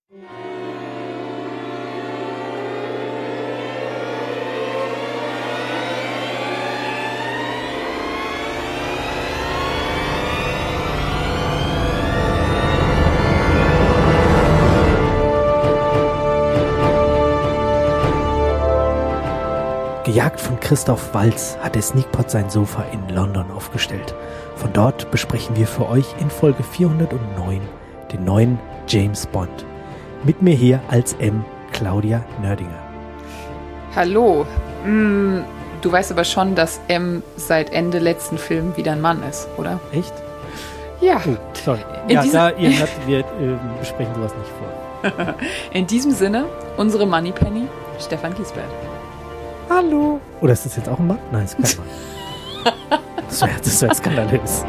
Gejagt von Christoph Waltz hat der Sneakpot sein Sofa in London aufgestellt. Von dort besprechen wir für euch in Folge 409 den neuen James Bond. Mit mir hier als M. Claudia Nördinger. Hallo. Du weißt aber schon, dass M seit Ende letzten Film wieder ein Mann ist, oder? Echt? Ja. Oh, sorry. Wir besprechen sowas nicht vor. In diesem Sinne, unsere Moneypenny, Stefan Giesbert. Hallo. Oder ist das jetzt auch ein Mann? Nein, ist kein Mann. Das wäre skandalös.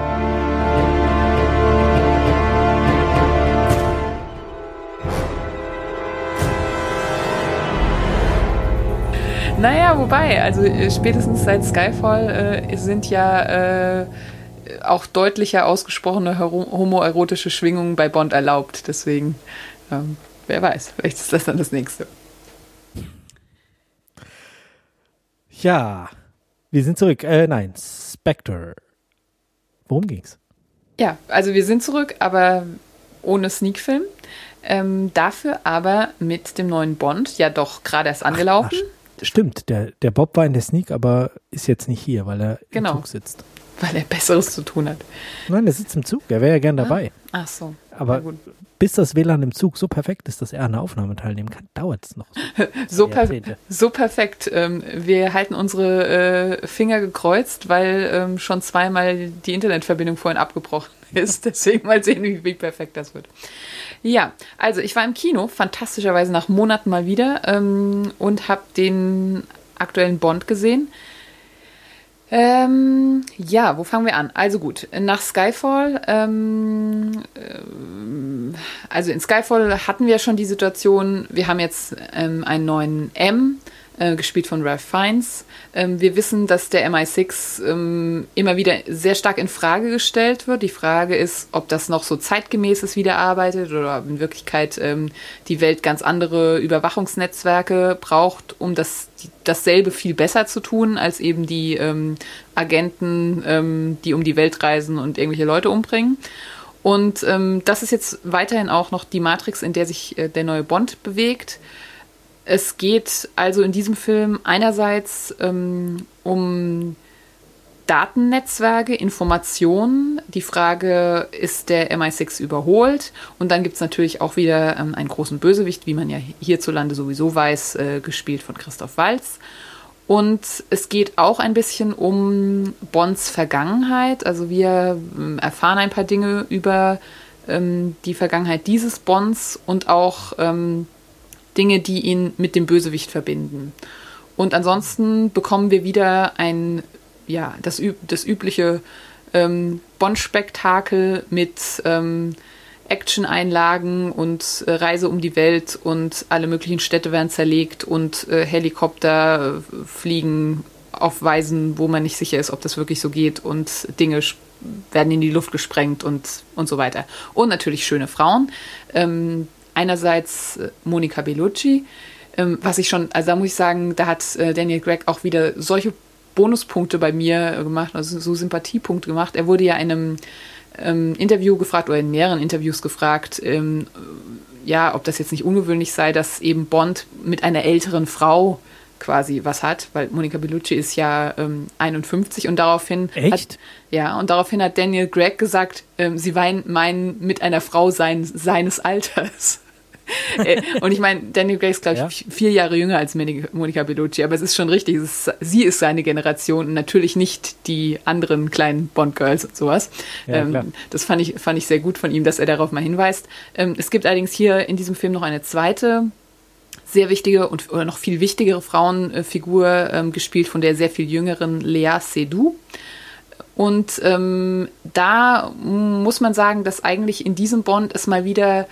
Naja, wobei, also spätestens seit Skyfall sind ja auch deutlicher ausgesprochene homoerotische Schwingungen bei Bond erlaubt. Deswegen, wer weiß, vielleicht ist das dann das Nächste. Ja, wir sind zurück. Spectre. Worum ging's? Ja, also wir sind zurück, aber ohne Sneak-Film. Dafür aber mit dem neuen Bond, ja doch gerade erst angelaufen. Stimmt, der Bob war in der Sneak, aber ist jetzt nicht hier, weil er im Zug sitzt. Weil er Besseres zu tun hat. Nein, er sitzt im Zug, er wäre ja gern dabei. Ach so. Aber bis das WLAN im Zug so perfekt ist, dass er an der Aufnahme teilnehmen kann, dauert es noch. So perfekt. Wir halten unsere Finger gekreuzt, weil schon zweimal die Internetverbindung vorhin abgebrochen ist. Deswegen mal sehen, wie perfekt das wird. Ja, also ich war im Kino, fantastischerweise nach Monaten mal wieder und habe den aktuellen Bond gesehen. Ja, wo fangen wir an? Also gut, nach Skyfall, also in Skyfall hatten wir ja schon die Situation, wir haben jetzt einen neuen M, gespielt von Ralph Fiennes. Wir wissen, dass der MI6 immer wieder sehr stark in Frage gestellt wird. Die Frage ist, ob das noch so zeitgemäß ist, wie der arbeitet, oder in Wirklichkeit die Welt ganz andere Überwachungsnetzwerke braucht, um dasselbe viel besser zu tun, als eben die Agenten, die um die Welt reisen und irgendwelche Leute umbringen. Und das ist jetzt weiterhin auch noch die Matrix, in der sich der neue Bond bewegt. Es geht also in diesem Film einerseits um Datennetzwerke, Informationen. Die Frage, ist der MI6 überholt? Und dann gibt es natürlich auch wieder einen großen Bösewicht, wie man ja hierzulande sowieso weiß, gespielt von Christoph Waltz. Und es geht auch ein bisschen um Bonds Vergangenheit. Also wir erfahren ein paar Dinge über die Vergangenheit dieses Bonds und auch Dinge, die ihn mit dem Bösewicht verbinden. Und ansonsten bekommen wir wieder das übliche Bond-Spektakel mit Action-Einlagen und Reise um die Welt und alle möglichen Städte werden zerlegt und Helikopter fliegen auf Weisen, wo man nicht sicher ist, ob das wirklich so geht, und Dinge werden in die Luft gesprengt und so weiter. Und natürlich schöne Frauen. Einerseits Monica Bellucci, was ich schon, also da muss ich sagen, da hat Daniel Craig auch wieder solche Bonuspunkte bei mir gemacht, also so Sympathiepunkte gemacht. Er wurde ja in einem Interview gefragt, oder in mehreren Interviews gefragt, ob das jetzt nicht ungewöhnlich sei, dass eben Bond mit einer älteren Frau quasi was hat, weil Monica Bellucci ist ja 51 und daraufhin hat Daniel Craig gesagt, sie meinen mit einer Frau seines Alters. Und ich meine, Daniel Craig ist, glaube ich, 4 Jahre jünger als Monica Bellucci, aber es ist schon richtig, sie ist seine Generation und natürlich nicht die anderen kleinen Bond-Girls und sowas. Ja, das fand ich sehr gut von ihm, dass er darauf mal hinweist. Es gibt allerdings hier in diesem Film noch eine zweite sehr wichtige oder noch viel wichtigere Frauenfigur, gespielt von der sehr viel jüngeren Lea Seydoux. Und da muss man sagen, dass eigentlich in diesem Bond es mal wieder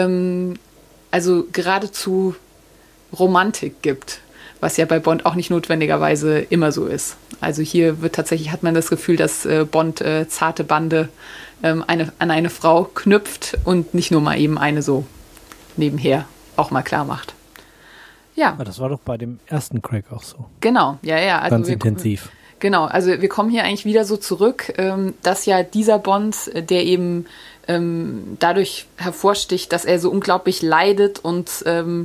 also geradezu Romantik gibt, was ja bei Bond auch nicht notwendigerweise immer so ist. Also hier hat man das Gefühl, dass Bond zarte Bande an eine Frau knüpft und nicht nur mal eben eine so nebenher auch mal klar macht. Ja. Aber das war doch bei dem ersten Craig auch so. Genau, ja. Also ganz intensiv. Genau, also wir kommen hier eigentlich wieder so zurück, dass ja dieser Bond, der eben dadurch hervorsticht, dass er so unglaublich leidet und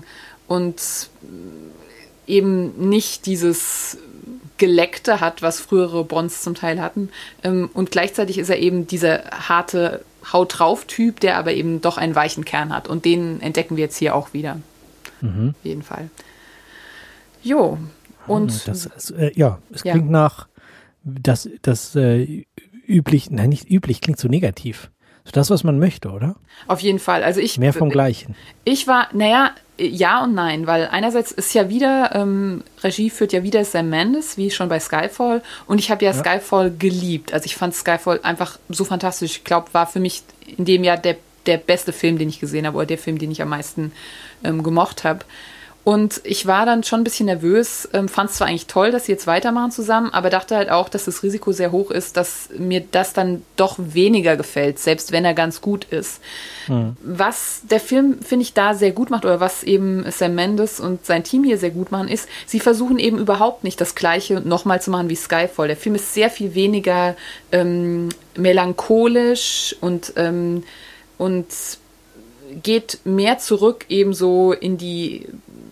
eben nicht dieses Geleckte hat, was frühere Bonds zum Teil hatten. Und gleichzeitig ist er eben dieser harte Haut-drauf-Typ, der aber eben doch einen weichen Kern hat. Und den entdecken wir jetzt hier auch wieder. Auf jeden Fall. Jo. Und es klingt nach das üblich, nein, nicht üblich, klingt so negativ. So das, was man möchte, oder? Auf jeden Fall. Also mehr vom Gleichen. Ich war, ja und nein, weil einerseits ist ja wieder, Regie führt ja wieder Sam Mendes, wie schon bei Skyfall. Und ich habe ja Skyfall geliebt. Also ich fand Skyfall einfach so fantastisch. Ich glaube, war für mich in dem Jahr der beste Film, den ich gesehen habe, oder der Film, den ich am meisten gemocht habe. Und ich war dann schon ein bisschen nervös, fand es zwar eigentlich toll, dass sie jetzt weitermachen zusammen, aber dachte halt auch, dass das Risiko sehr hoch ist, dass mir das dann doch weniger gefällt, selbst wenn er ganz gut ist. Was der Film, finde ich, da sehr gut macht, oder was eben Sam Mendes und sein Team hier sehr gut machen, ist, sie versuchen eben überhaupt nicht das Gleiche nochmal zu machen wie Skyfall. Der Film ist sehr viel weniger melancholisch und geht mehr zurück eben so in die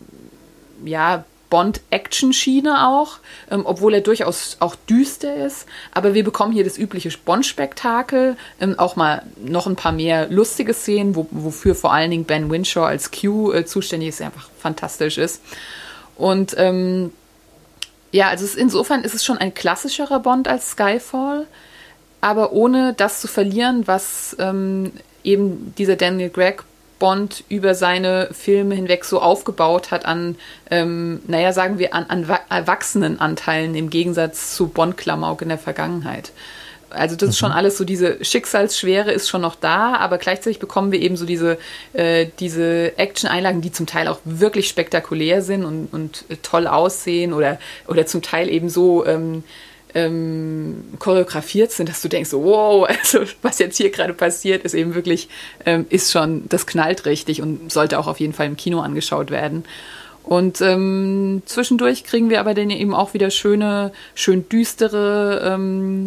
Bond-Action-Schiene auch, obwohl er durchaus auch düster ist. Aber wir bekommen hier das übliche Bond-Spektakel, auch mal noch ein paar mehr lustige Szenen, wofür vor allen Dingen Ben Whishaw als Q zuständig ist, der einfach fantastisch ist. Und also insofern ist es schon ein klassischerer Bond als Skyfall, aber ohne das zu verlieren, was eben dieser Daniel Craig Bond über seine Filme hinweg so aufgebaut hat an, sagen wir, an Erwachsenenanteilen im Gegensatz zu Bond-Klamauk in der Vergangenheit. Also das ist schon alles so, diese Schicksalsschwere ist schon noch da, aber gleichzeitig bekommen wir eben so diese Action-Einlagen, die zum Teil auch wirklich spektakulär sind und toll aussehen oder zum Teil eben so choreografiert sind, dass du denkst, wow, also was jetzt hier gerade passiert, ist eben wirklich, das knallt richtig und sollte auch auf jeden Fall im Kino angeschaut werden. Und zwischendurch kriegen wir aber dann eben auch wieder schön düstere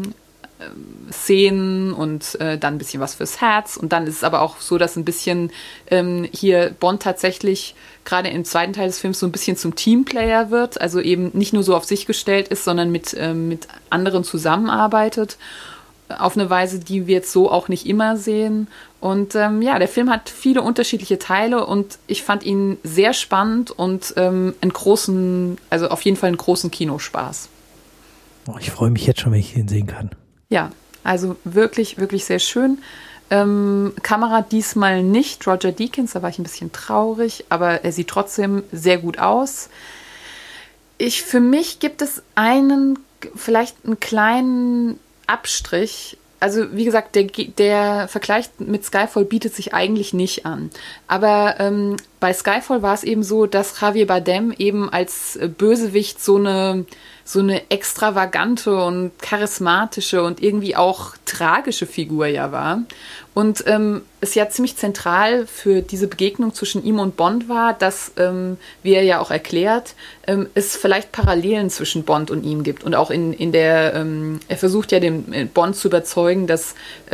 Szenen und dann ein bisschen was fürs Herz. Und dann ist es aber auch so, dass ein bisschen hier Bond tatsächlich gerade im zweiten Teil des Films so ein bisschen zum Teamplayer wird, also eben nicht nur so auf sich gestellt ist, sondern mit anderen zusammenarbeitet, auf eine Weise, die wir jetzt so auch nicht immer sehen. Und der Film hat viele unterschiedliche Teile und ich fand ihn sehr spannend und auf jeden Fall einen großen Kinospaß. Oh, ich freue mich jetzt schon, wenn ich ihn sehen kann. Ja, also wirklich, wirklich sehr schön. Kamera diesmal nicht Roger Deakins, da war ich ein bisschen traurig, aber er sieht trotzdem sehr gut aus. Für mich gibt es vielleicht einen kleinen Abstrich. Also wie gesagt, der Vergleich mit Skyfall bietet sich eigentlich nicht an. Aber bei Skyfall war es eben so, dass Javier Bardem eben als Bösewicht so eine extravagante und charismatische und irgendwie auch tragische Figur ja war. Und es ja ziemlich zentral für diese Begegnung zwischen ihm und Bond war, dass, wie er ja auch erklärt, es vielleicht Parallelen zwischen Bond und ihm gibt. Und auch in der, er versucht ja den Bond zu überzeugen, dass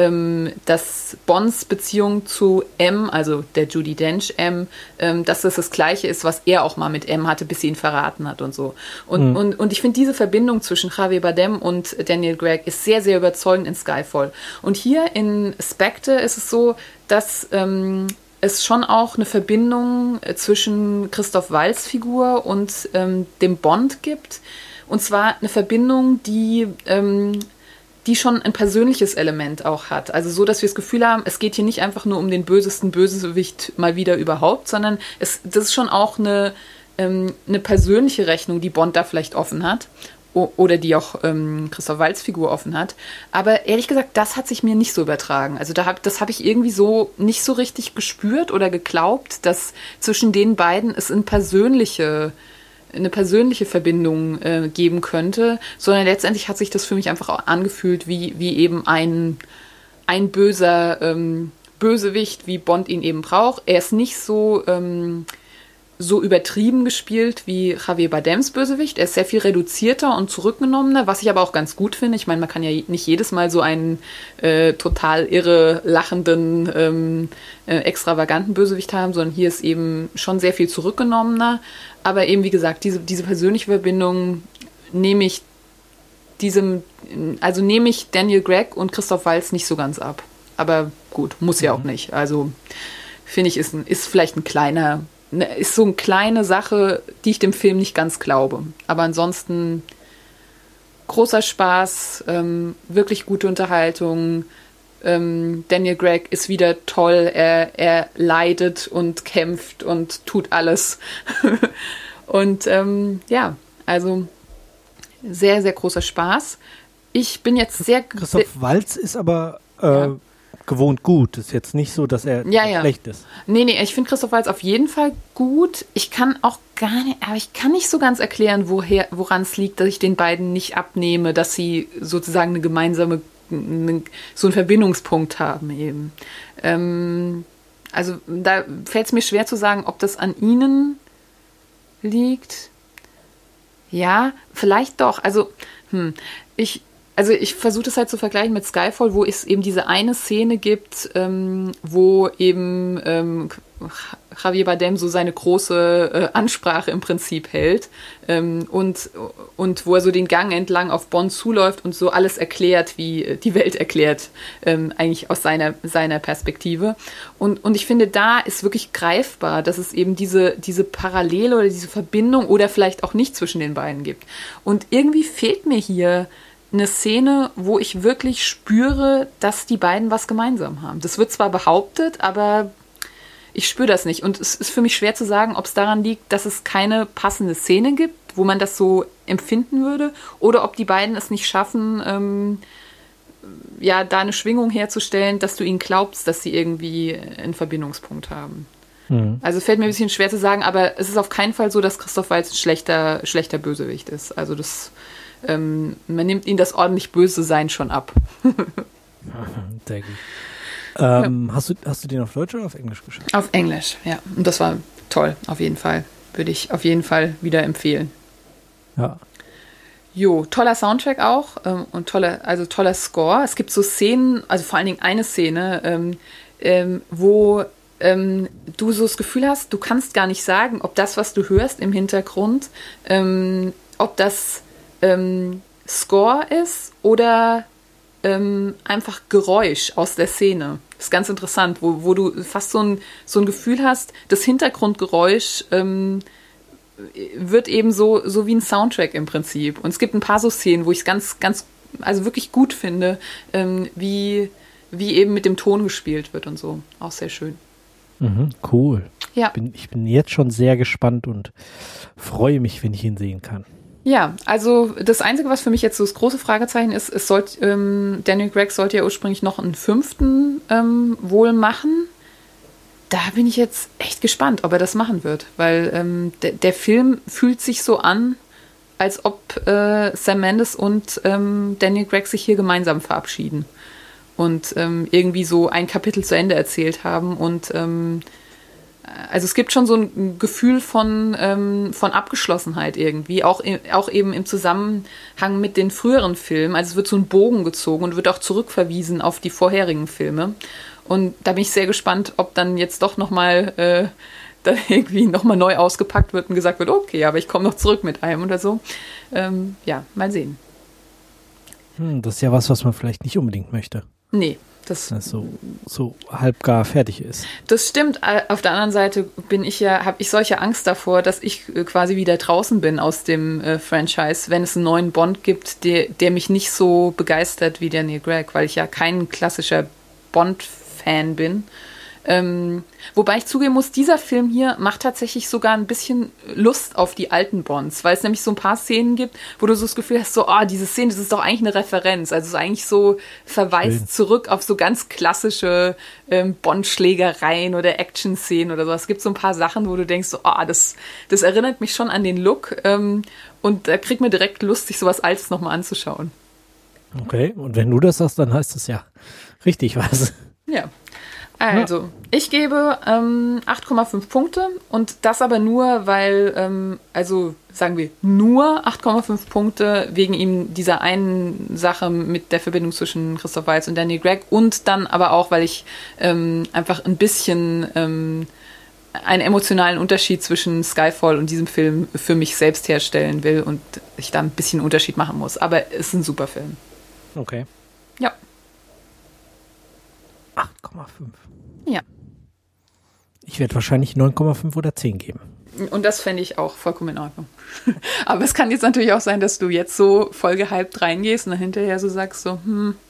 Bonds Beziehung zu M, also der Judi Dench M, dass das Gleiche ist, was er auch mal mit M hatte, bis sie ihn verraten hat und so. Und ich finde, diese Verbindung zwischen Javier Bardem und Daniel Craig ist sehr, sehr überzeugend in Skyfall. Und hier in Spectre ist es so, dass es schon auch eine Verbindung zwischen Christoph Waltz Figur und dem Bond gibt. Und zwar eine Verbindung, die schon ein persönliches Element auch hat. Also so, dass wir das Gefühl haben, es geht hier nicht einfach nur um den bösesten Bösewicht mal wieder überhaupt, sondern das ist schon auch eine persönliche Rechnung, die Bond da vielleicht offen hat. Oder die auch Christoph Waltz Figur offen hat. Aber ehrlich gesagt, das hat sich mir nicht so übertragen. Also das habe ich irgendwie so nicht so richtig gespürt oder geglaubt, dass zwischen den beiden es eine persönliche Verbindung geben könnte, sondern letztendlich hat sich das für mich einfach auch angefühlt wie eben ein böser Bösewicht, wie Bond ihn eben braucht. Er ist nicht so übertrieben gespielt wie Javier Bardems Bösewicht. Er ist sehr viel reduzierter und zurückgenommener, was ich aber auch ganz gut finde. Ich meine, man kann ja nicht jedes Mal so einen total irre, lachenden, extravaganten Bösewicht haben, sondern hier ist eben schon sehr viel zurückgenommener. Aber eben, wie gesagt, diese persönliche Verbindung nehme ich Daniel Craig und Christoph Waltz nicht so ganz ab. Aber gut, muss ja auch nicht. Also finde ich, ist vielleicht ist so eine kleine Sache, die ich dem Film nicht ganz glaube. Aber ansonsten großer Spaß, wirklich gute Unterhaltung. Daniel Craig ist wieder toll. Er leidet und kämpft und tut alles. Und also sehr, sehr großer Spaß. Ich bin jetzt Christoph Waltz ist aber gewohnt gut. Ist jetzt nicht so, dass er schlecht ist. Nee, ich finde Christoph Waltz auf jeden Fall gut. Ich kann nicht so ganz erklären, woran es liegt, dass ich den beiden nicht abnehme, dass sie sozusagen eine gemeinsame, so einen Verbindungspunkt haben eben. Also da fällt es mir schwer zu sagen, ob das an ihnen liegt. Ja, vielleicht doch. Also, ich versuche das halt zu vergleichen mit Skyfall, wo es eben diese eine Szene gibt, wo eben Javier Bardem so seine große Ansprache im Prinzip hält und wo er so den Gang entlang auf Bond zuläuft und so alles erklärt, wie die Welt erklärt, eigentlich aus seiner Perspektive. Und ich finde, da ist wirklich greifbar, dass es eben diese Parallele oder diese Verbindung oder vielleicht auch nicht zwischen den beiden gibt. Und irgendwie fehlt mir hier eine Szene, wo ich wirklich spüre, dass die beiden was gemeinsam haben. Das wird zwar behauptet, aber ich spüre das nicht. Und es ist für mich schwer zu sagen, ob es daran liegt, dass es keine passende Szene gibt, wo man das so empfinden würde, oder ob die beiden es nicht schaffen, da eine Schwingung herzustellen, dass du ihnen glaubst, dass sie irgendwie einen Verbindungspunkt haben. Mhm. Also fällt mir ein bisschen schwer zu sagen, aber es ist auf keinen Fall so, dass Christoph Waltz ein schlechter Bösewicht ist. Also man nimmt ihnen das ordentlich böse Sein schon ab. Sehr gut. Hast du den auf Deutsch oder auf Englisch geschaut? Auf Englisch, ja. Und das war toll, auf jeden Fall. Würde ich auf jeden Fall wieder empfehlen. Ja. Jo, toller Soundtrack auch und toller Score. Es gibt so Szenen, also vor allen Dingen eine Szene, wo du so das Gefühl hast, du kannst gar nicht sagen, ob das, was du hörst im Hintergrund, ob das Score ist oder einfach Geräusch aus der Szene. Das ist ganz interessant, wo du fast so ein Gefühl hast, das Hintergrundgeräusch wird eben so wie ein Soundtrack im Prinzip. Und es gibt ein paar so Szenen, wo ich es ganz, ganz, also wirklich gut finde, wie eben mit dem Ton gespielt wird und so. Auch sehr schön. Mhm, cool. Ja. Ich bin jetzt schon sehr gespannt und freue mich, wenn ich ihn sehen kann. Ja, also das Einzige, was für mich jetzt so das große Fragezeichen ist, Daniel Craig sollte ja ursprünglich noch einen 5. wohl machen. Da bin ich jetzt echt gespannt, ob er das machen wird, weil der Film fühlt sich so an, als ob Sam Mendes und Daniel Craig sich hier gemeinsam verabschieden und irgendwie so ein Kapitel zu Ende erzählt haben und also es gibt schon so ein Gefühl von Abgeschlossenheit irgendwie, auch eben im Zusammenhang mit den früheren Filmen. Also es wird so ein Bogen gezogen und wird auch zurückverwiesen auf die vorherigen Filme. Und da bin ich sehr gespannt, ob dann jetzt doch nochmal dann irgendwie nochmal neu ausgepackt wird und gesagt wird, okay, aber ich komme noch zurück mit einem oder so. Mal sehen. Das ist ja was man vielleicht nicht unbedingt möchte. Nee. Das so halbgar fertig ist. Das stimmt. Auf der anderen Seite habe ich solche Angst davor, dass ich quasi wieder draußen bin aus dem Franchise, wenn es einen neuen Bond gibt, der mich nicht so begeistert wie Daniel Craig, weil ich ja kein klassischer Bond-Fan bin. Wobei ich zugeben muss, dieser Film hier macht tatsächlich sogar ein bisschen Lust auf die alten Bonds, weil es nämlich so ein paar Szenen gibt, wo du so das Gefühl hast, so, diese Szene, das ist doch eigentlich eine Referenz. Also es ist eigentlich so verweist zurück auf so ganz klassische Bond-Schlägereien oder Action-Szenen oder so. Es gibt so ein paar Sachen, wo du denkst, so, das erinnert mich schon an den Look und da kriegt man direkt Lust, sich sowas Altes nochmal anzuschauen. Okay, und wenn du das sagst, dann heißt das ja richtig was. Ja. Also, ich gebe 8,5 Punkte und das aber nur, weil, also sagen wir nur 8,5 Punkte wegen ihm dieser einen Sache mit der Verbindung zwischen Christoph Waltz und Daniel Craig und dann aber auch, weil ich einfach ein bisschen einen emotionalen Unterschied zwischen Skyfall und diesem Film für mich selbst herstellen will und ich da ein bisschen Unterschied machen muss. Aber es ist ein super Film. Okay. Ja. 8,5. Ja. Ich werde wahrscheinlich 9,5 oder 10 geben. Und das fände ich auch vollkommen in Ordnung. Aber es kann jetzt natürlich auch sein, dass du jetzt so voll gehypt reingehst und dann hinterher so sagst, so,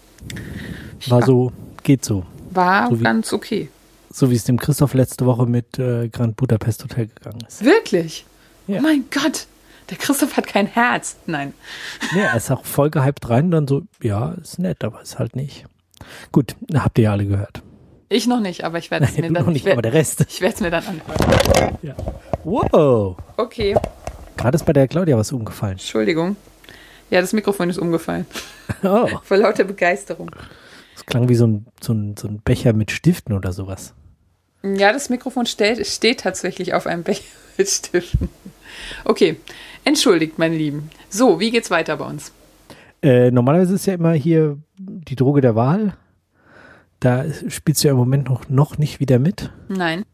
Geht so. War so wie, ganz okay. So wie es dem Christoph letzte Woche mit Grand Budapest Hotel gegangen ist. Wirklich? Ja. Oh mein Gott, der Christoph hat kein Herz. Nein. Ja, er ist auch voll gehypt rein, dann so, ja, ist nett, aber ist halt nicht. Gut, habt ihr ja alle gehört. Ich noch nicht, aber ich werde es mir dann noch nicht, aber der Rest. Ich werde es mir dann anhören. Ja. Wow. Okay. Gerade ist bei der Claudia was umgefallen. Entschuldigung. Ja, das Mikrofon ist umgefallen. Oh. Vor lauter Begeisterung. Das klang wie so ein Becher mit Stiften oder sowas. Ja, das Mikrofon steht tatsächlich auf einem Becher mit Stiften. Okay, entschuldigt, meine Lieben. So, wie geht's weiter bei uns? Normalerweise ist ja immer hier die Droge der Wahl. Da spielst du ja im Moment noch nicht wieder mit. Nein.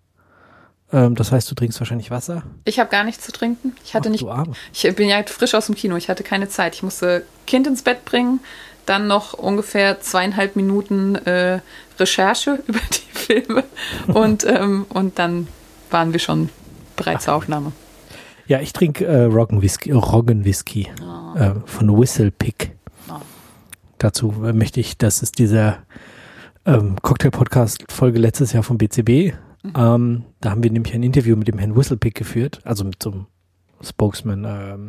Das heißt, du trinkst wahrscheinlich Wasser. Ich habe gar nichts zu trinken. Du Arme. Ich bin ja frisch aus dem Kino. Ich hatte keine Zeit. Ich musste Kind ins Bett bringen, dann noch ungefähr 2,5 Minuten Recherche über die Filme und dann waren wir schon bereit zur Aufnahme. Ja, ich trinke Roggenwhisky von Whistlepick. Oh. Dazu möchte ich, das ist dieser Cocktail-Podcast-Folge letztes Jahr vom BCB. Da haben wir nämlich ein Interview mit dem Herrn Whistlepick geführt, also mit so einem Spokesman,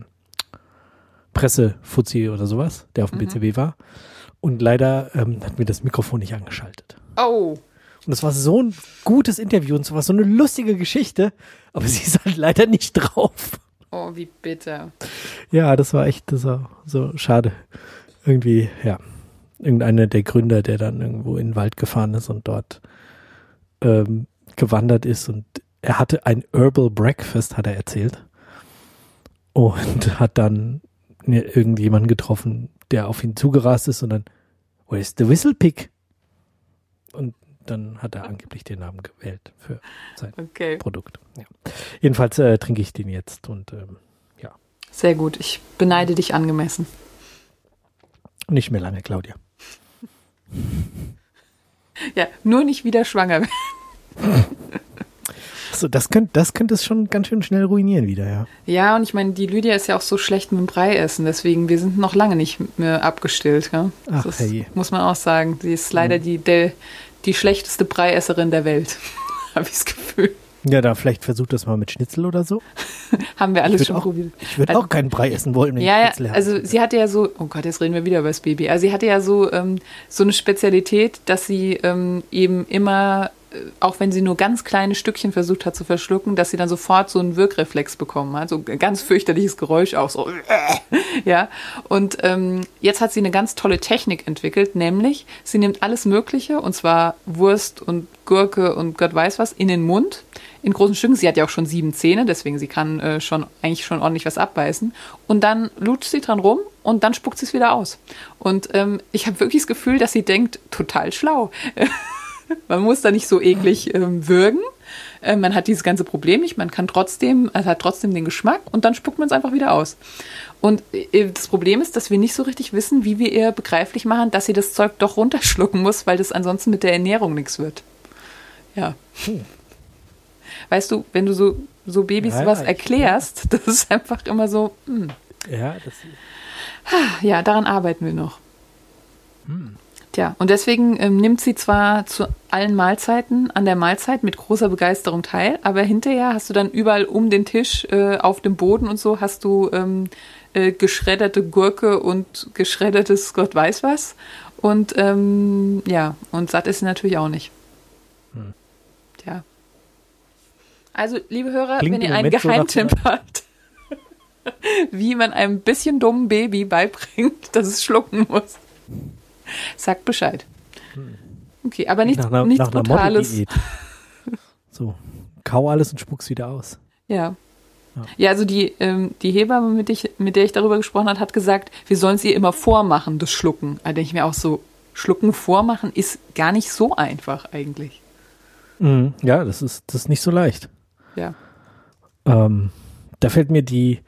Pressefuzzi oder sowas, der auf dem BCB war. Und leider hat mir das Mikrofon nicht angeschaltet. Oh. Und es war so ein gutes Interview und es war so eine lustige Geschichte, aber sie ist halt leider nicht drauf. Oh, wie bitter. Ja, das war so schade. Irgendwie, ja. Irgendeiner der Gründer, der dann irgendwo in den Wald gefahren ist und dort gewandert ist und er hatte ein Herbal Breakfast, hat er erzählt. Und hat dann irgendjemanden getroffen, der auf ihn zugerast ist und dann, where's the Whistlepick? Und dann hat er angeblich den Namen gewählt für sein Produkt. Ja. Jedenfalls trinke ich den jetzt und ja. Sehr gut, ich beneide dich angemessen. Nicht mehr lange, Claudia. Ja, nur nicht wieder schwanger werden. So, das könnte es schon ganz schön schnell ruinieren wieder, ja. Ja, und ich meine, die Lydia ist ja auch so schlecht mit dem Brei essen, deswegen, wir sind noch lange nicht mehr abgestillt. Ja? Ach, das hey. muss man auch sagen. Sie ist leider die schlechteste Breiesserin der Welt, habe ich das Gefühl. Ja, da vielleicht versucht das mal mit Schnitzel oder so. Haben wir alles schon probiert. Ich würde auch keinen Brei essen wollen, wenn ich Schnitzel habe. Also sie hatte ja so, oh Gott, jetzt reden wir wieder über das Baby. Also sie hatte ja so eine Spezialität, dass sie eben immer, auch wenn sie nur ganz kleine Stückchen versucht hat zu verschlucken, dass sie dann sofort so einen Wirkreflex bekommen hat. So ein ganz fürchterliches Geräusch auch so. Ja. Und jetzt hat sie eine ganz tolle Technik entwickelt, nämlich sie nimmt alles Mögliche, und zwar Wurst und Gurke und Gott weiß was, in den Mund, in großen Stücken. Sie hat ja auch schon 7 Zähne, deswegen sie kann eigentlich schon ordentlich was abbeißen. Und dann lutscht sie dran rum und dann spuckt sie es wieder aus. Und ich habe wirklich das Gefühl, dass sie denkt, total schlau. Man muss da nicht so eklig würgen. Man hat dieses ganze Problem nicht. Man kann hat trotzdem den Geschmack und dann spuckt man es einfach wieder aus. Und das Problem ist, dass wir nicht so richtig wissen, wie wir ihr begreiflich machen, dass sie das Zeug doch runterschlucken muss, weil das ansonsten mit der Ernährung nichts wird. Ja. Weißt du, wenn du so Babys was erklärst, das ist einfach immer so. Ja, ja, daran arbeiten wir noch. Tja, und deswegen nimmt sie zwar zu allen Mahlzeiten an der Mahlzeit mit großer Begeisterung teil, aber hinterher hast du dann überall um den Tisch, auf dem Boden und so, hast du geschredderte Gurke und geschreddertes Gott weiß was. Und ja, und satt ist sie natürlich auch nicht. Tja. Also, liebe Hörer, wenn ihr einen Geheimtipp habt, wie man einem bisschen dummen Baby beibringt, dass es schlucken muss, sagt Bescheid. Okay, aber nichts nach einer Brutales. Modeldiät. So, kau alles und spuck's wieder aus. Ja. Ja, also die Hebamme, mit der ich darüber gesprochen habe, hat gesagt, wir sollen es ihr immer vormachen, das Schlucken. Da denke ich mir auch so, Schlucken vormachen ist gar nicht so einfach eigentlich. Ja, das ist nicht so leicht. Ja. Da fällt mir ich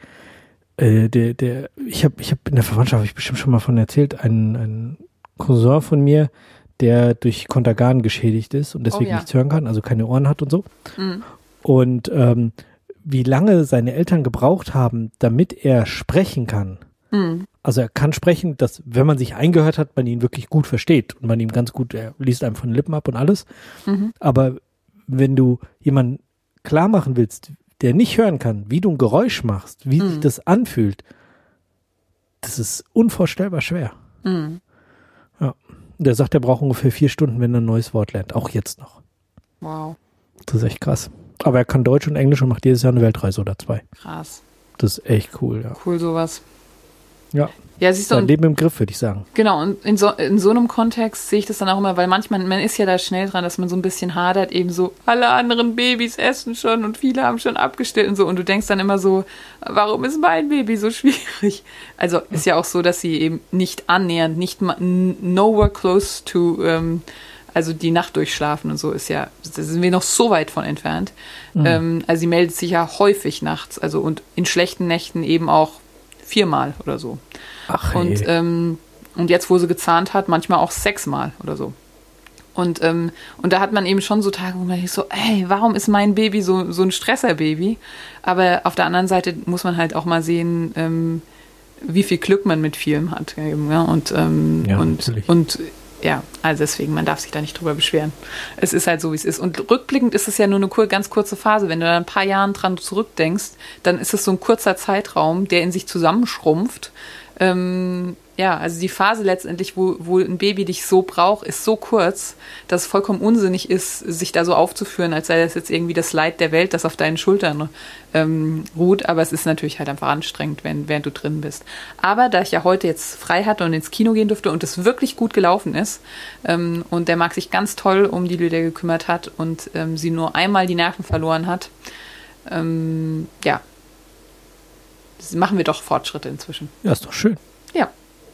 habe in der Verwandtschaft, habe ich bestimmt schon mal von erzählt, ein Cousin von mir, der durch Kontergan geschädigt ist und deswegen nichts hören kann, also keine Ohren hat und so. Mhm. Und wie lange seine Eltern gebraucht haben, damit er sprechen kann. Mhm. Also er kann sprechen, dass, wenn man sich eingehört hat, man ihn wirklich gut versteht und man ihm ganz gut, er liest einem von den Lippen ab und alles. Mhm. Aber wenn du jemanden klar machen willst, der nicht hören kann, wie du ein Geräusch machst, wie sich das anfühlt, das ist unvorstellbar schwer. Mhm. Ja. Der sagt, er braucht ungefähr 4 Stunden, wenn er ein neues Wort lernt. Auch jetzt noch. Wow. Das ist echt krass. Aber er kann Deutsch und Englisch und macht jedes Jahr eine Weltreise oder 2. Krass. Das ist echt cool, ja. Cool, sowas. Ja. Ja, siehst du. Sein Leben im Griff, würde ich sagen. Genau, und in so einem Kontext sehe ich das dann auch immer, weil manchmal, man ist ja da schnell dran, dass man so ein bisschen hadert, eben so, alle anderen Babys essen schon und viele haben schon abgestillt und so. Und du denkst dann immer so, warum ist mein Baby so schwierig? Also ist ja auch so, dass sie eben nicht annähernd, nowhere close to, also die Nacht durchschlafen und so da sind wir noch so weit von entfernt. Mhm. Also sie meldet sich ja häufig nachts, also und in schlechten Nächten eben auch 4-mal oder so. Ach, und jetzt, wo sie gezahnt hat, manchmal auch 6-mal oder so. Und da hat man eben schon so Tage, wo man denkt so, ey, warum ist mein Baby so ein Stresser-Baby? Aber auf der anderen Seite muss man halt auch mal sehen, wie viel Glück man mit vielem hat. Ja? Und ja, also deswegen, man darf sich da nicht drüber beschweren. Es ist halt so, wie es ist. Und rückblickend ist es ja nur eine ganz kurze Phase. Wenn du da ein paar Jahren dran zurückdenkst, dann ist es so ein kurzer Zeitraum, der in sich zusammenschrumpft. Ja, also die Phase letztendlich, wo ein Baby dich so braucht, ist so kurz, dass es vollkommen unsinnig ist, sich da so aufzuführen, als sei das jetzt irgendwie das Leid der Welt, das auf deinen Schultern ruht. Aber es ist natürlich halt einfach anstrengend, während du drin bist. Aber da ich ja heute jetzt frei hatte und ins Kino gehen durfte und es wirklich gut gelaufen ist und der Marc sich ganz toll um die Lydia gekümmert hat und sie nur einmal die Nerven verloren hat, ja, machen wir doch Fortschritte inzwischen. Ja, ist doch schön. Ja.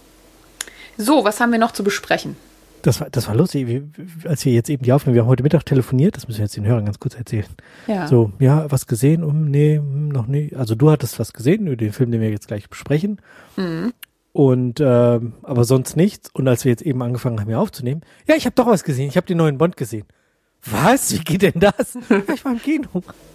So, was haben wir noch zu besprechen? Das war lustig, als wir jetzt eben die Aufnahme, wir haben heute Mittag telefoniert, das müssen wir jetzt den Hörern ganz kurz erzählen. Ja. So, ja, was gesehen? Nee, noch nie. Also du hattest was gesehen über den Film, den wir jetzt gleich besprechen. Mhm. Und, aber sonst nichts. Und als wir jetzt eben angefangen haben, hier aufzunehmen, ja, ich habe doch was gesehen, ich habe den neuen Bond gesehen. Was? Wie geht denn das? Ich war im Kino.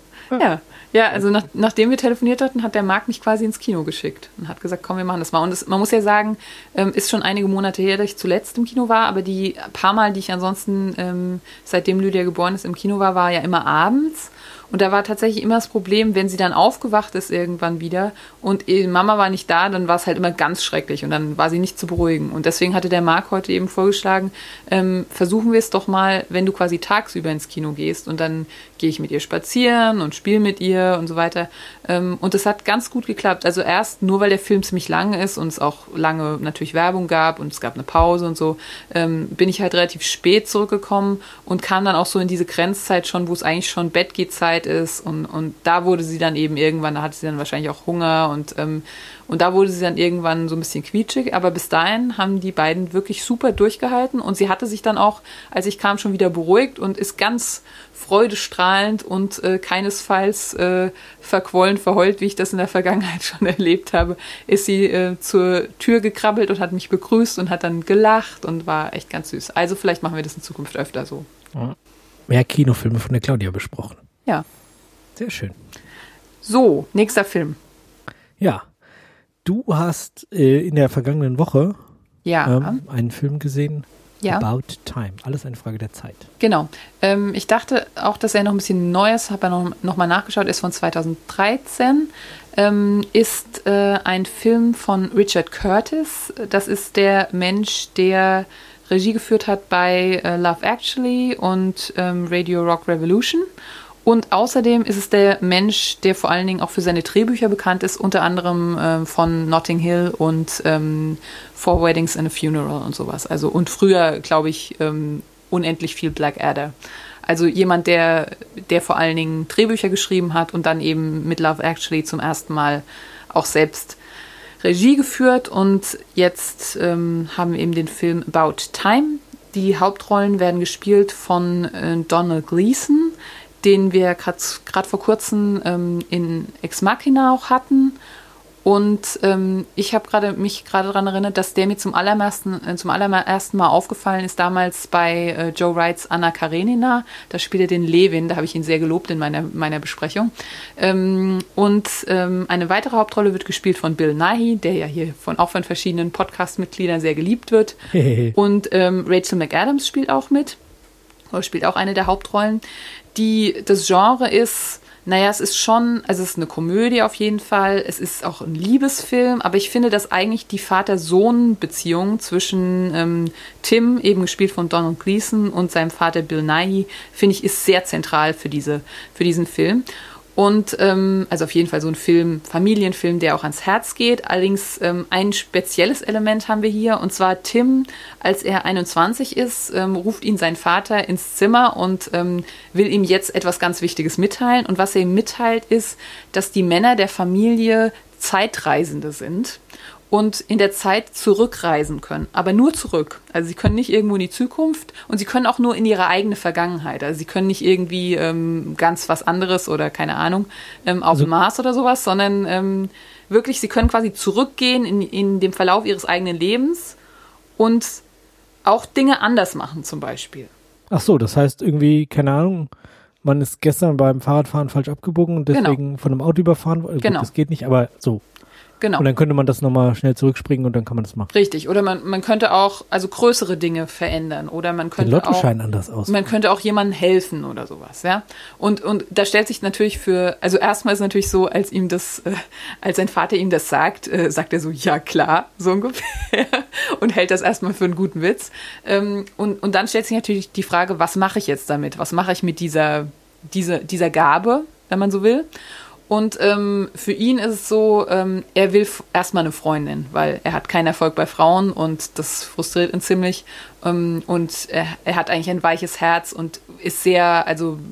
Ja, also nachdem wir telefoniert hatten, hat der Marc mich quasi ins Kino geschickt und hat gesagt, komm, wir machen das mal. Und man muss ja sagen, ist schon einige Monate her, dass ich zuletzt im Kino war, aber die paar Mal, die ich ansonsten, seitdem Lydia geboren ist, im Kino war ja immer abends. Und da war tatsächlich immer das Problem, wenn sie dann aufgewacht ist irgendwann wieder und Mama war nicht da, dann war es halt immer ganz schrecklich und dann war sie nicht zu beruhigen. Und deswegen hatte der Marc heute eben vorgeschlagen, versuchen wir es doch mal, wenn du quasi tagsüber ins Kino gehst und dann gehe ich mit ihr spazieren und spiele mit ihr und so weiter. Und das hat ganz gut geklappt. Also erst nur, weil der Film ziemlich lang ist und es auch lange natürlich Werbung gab und es gab eine Pause und so, bin ich halt relativ spät zurückgekommen und kam dann auch so in diese Grenzzeit schon, wo es eigentlich schon Bettgehzeit ist und da wurde sie dann eben irgendwann, da hatte sie dann wahrscheinlich auch Hunger und da wurde sie dann irgendwann so ein bisschen quietschig, aber bis dahin haben die beiden wirklich super durchgehalten und sie hatte sich dann auch, als ich kam, schon wieder beruhigt und ist ganz freudestrahlend und keinesfalls verquollen, verheult, wie ich das in der Vergangenheit schon erlebt habe, ist sie zur Tür gekrabbelt und hat mich begrüßt und hat dann gelacht und war echt ganz süß. Also vielleicht machen wir das in Zukunft öfter so. Ja. Mehr Kinofilme von der Claudia besprochen. Ja. Sehr schön. So, nächster Film. Ja, du hast in der vergangenen Woche einen Film gesehen, About Time. Alles eine Frage der Zeit. Genau. Ich dachte auch, dass er noch ein bisschen neu ist, habe ja noch mal nachgeschaut, ist von 2013. Ist ein Film von Richard Curtis. Das ist der Mensch, der Regie geführt hat bei Love Actually und Radio Rock Revolution. Und außerdem ist es der Mensch, der vor allen Dingen auch für seine Drehbücher bekannt ist, unter anderem von Notting Hill und Four Weddings and a Funeral und sowas. Also und früher, glaube ich, unendlich viel Blackadder. Also jemand, der vor allen Dingen Drehbücher geschrieben hat und dann eben mit Love Actually zum ersten Mal auch selbst Regie geführt. Und jetzt haben wir eben den Film About Time. Die Hauptrollen werden gespielt von Donald Gleason, den wir gerade vor kurzem in Ex Machina auch hatten. Und ich habe mich gerade daran erinnert, dass der mir zum allerersten Mal aufgefallen ist, damals bei Joe Wrights Anna Karenina. Da spielt er den Levin, da habe ich ihn sehr gelobt in meiner Besprechung. Und eine weitere Hauptrolle wird gespielt von Bill Nighy, der ja hier auch von verschiedenen Podcast-Mitgliedern sehr geliebt wird. Und Rachel McAdams spielt auch mit, oder spielt auch eine der Hauptrollen. Das Genre ist... Naja, es ist eine Komödie auf jeden Fall. Es ist auch ein Liebesfilm, aber ich finde, dass eigentlich die Vater-Sohn-Beziehung zwischen Tim, eben gespielt von Donald Gleason, und seinem Vater Bill Nighy, finde ich, ist sehr zentral für diesen Film. Und also auf jeden Fall so ein Familienfilm, der auch ans Herz geht. Allerdings ein spezielles Element haben wir hier, und zwar Tim, als er 21 ist, ruft ihn sein Vater ins Zimmer und will ihm jetzt etwas ganz Wichtiges mitteilen. Und was er ihm mitteilt, ist, dass die Männer der Familie Zeitreisende sind und in der Zeit zurückreisen können, aber nur zurück. Also sie können nicht irgendwo in die Zukunft und sie können auch nur in ihre eigene Vergangenheit. Also sie können nicht irgendwie ganz was anderes oder keine Ahnung, auf dem Mars oder sowas, sondern wirklich, sie können quasi zurückgehen in dem Verlauf ihres eigenen Lebens und auch Dinge anders machen zum Beispiel. Ach so, das heißt irgendwie, keine Ahnung, man ist gestern beim Fahrradfahren falsch abgebogen und deswegen von einem Auto überfahren. Gut, das geht nicht, aber so. Genau. Und dann könnte man das nochmal schnell zurückspringen und dann kann man das machen. Richtig. Oder man könnte auch größere Dinge verändern. Oder man könnte den Lottoschein anders aus. Man könnte auch jemandem helfen oder sowas, ja. Und da stellt sich natürlich also erstmal ist natürlich so, als sein Vater ihm das sagt, sagt er so, ja klar, so ungefähr. Und hält das erstmal für einen guten Witz. Und dann stellt sich natürlich die Frage, was mache ich jetzt damit? Was mache ich mit dieser Gabe, wenn man so will? Und für ihn ist es so, er will erstmal eine Freundin, weil er hat keinen Erfolg bei Frauen und das frustriert ihn ziemlich. Und er hat eigentlich ein weiches Herz und ist sehr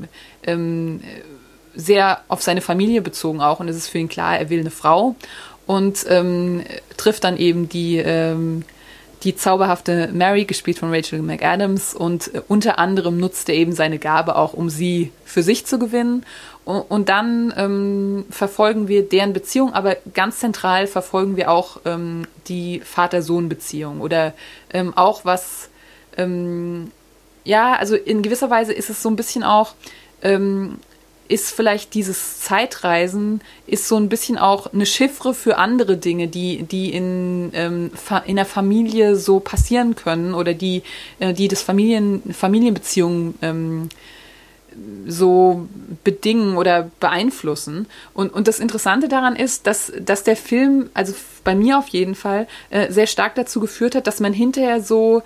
auf seine Familie bezogen auch. Und es ist für ihn klar, er will eine Frau und trifft dann eben die zauberhafte Mary, gespielt von Rachel McAdams, und unter anderem nutzt er eben seine Gabe auch, um sie für sich zu gewinnen. Und dann verfolgen wir deren Beziehung, aber ganz zentral verfolgen wir auch die Vater-Sohn-Beziehung oder auch was, also in gewisser Weise ist es so ein bisschen auch, ist vielleicht dieses Zeitreisen, ist so ein bisschen auch eine Chiffre für andere Dinge, die in der Familie so passieren können oder die das Familienbeziehungen so bedingen oder beeinflussen. Und das Interessante daran ist, dass der Film, also bei mir auf jeden Fall, sehr stark dazu geführt hat, dass man hinterher so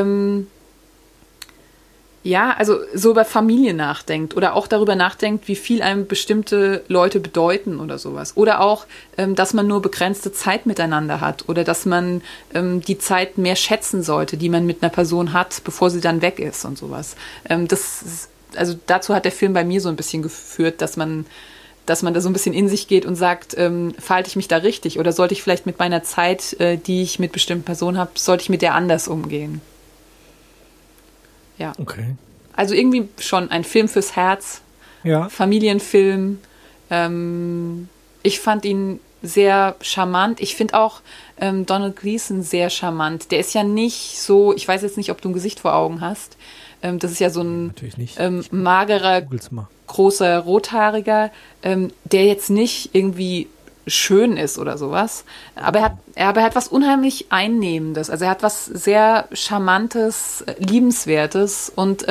so über Familie nachdenkt oder auch darüber nachdenkt, wie viel einem bestimmte Leute bedeuten oder sowas. Oder auch, dass man nur begrenzte Zeit miteinander hat oder dass man die Zeit mehr schätzen sollte, die man mit einer Person hat, bevor sie dann weg ist und sowas. Dazu hat der Film bei mir so ein bisschen geführt, dass man da so ein bisschen in sich geht und sagt, verhalte ich mich da richtig oder sollte ich vielleicht mit meiner Zeit, die ich mit bestimmten Personen habe, sollte ich mit der anders umgehen? Ja. Okay. Also irgendwie schon ein Film fürs Herz, Familienfilm. Ich fand ihn sehr charmant. Ich finde auch Donald Gleason sehr charmant. Der ist ja nicht so, ich weiß jetzt nicht, ob du ein Gesicht vor Augen hast. Das ist ja so ein magerer, großer Rothaariger, der jetzt nicht irgendwie schön ist oder sowas. Aber er hat was unheimlich Einnehmendes. Also er hat was sehr Charmantes, Liebenswertes und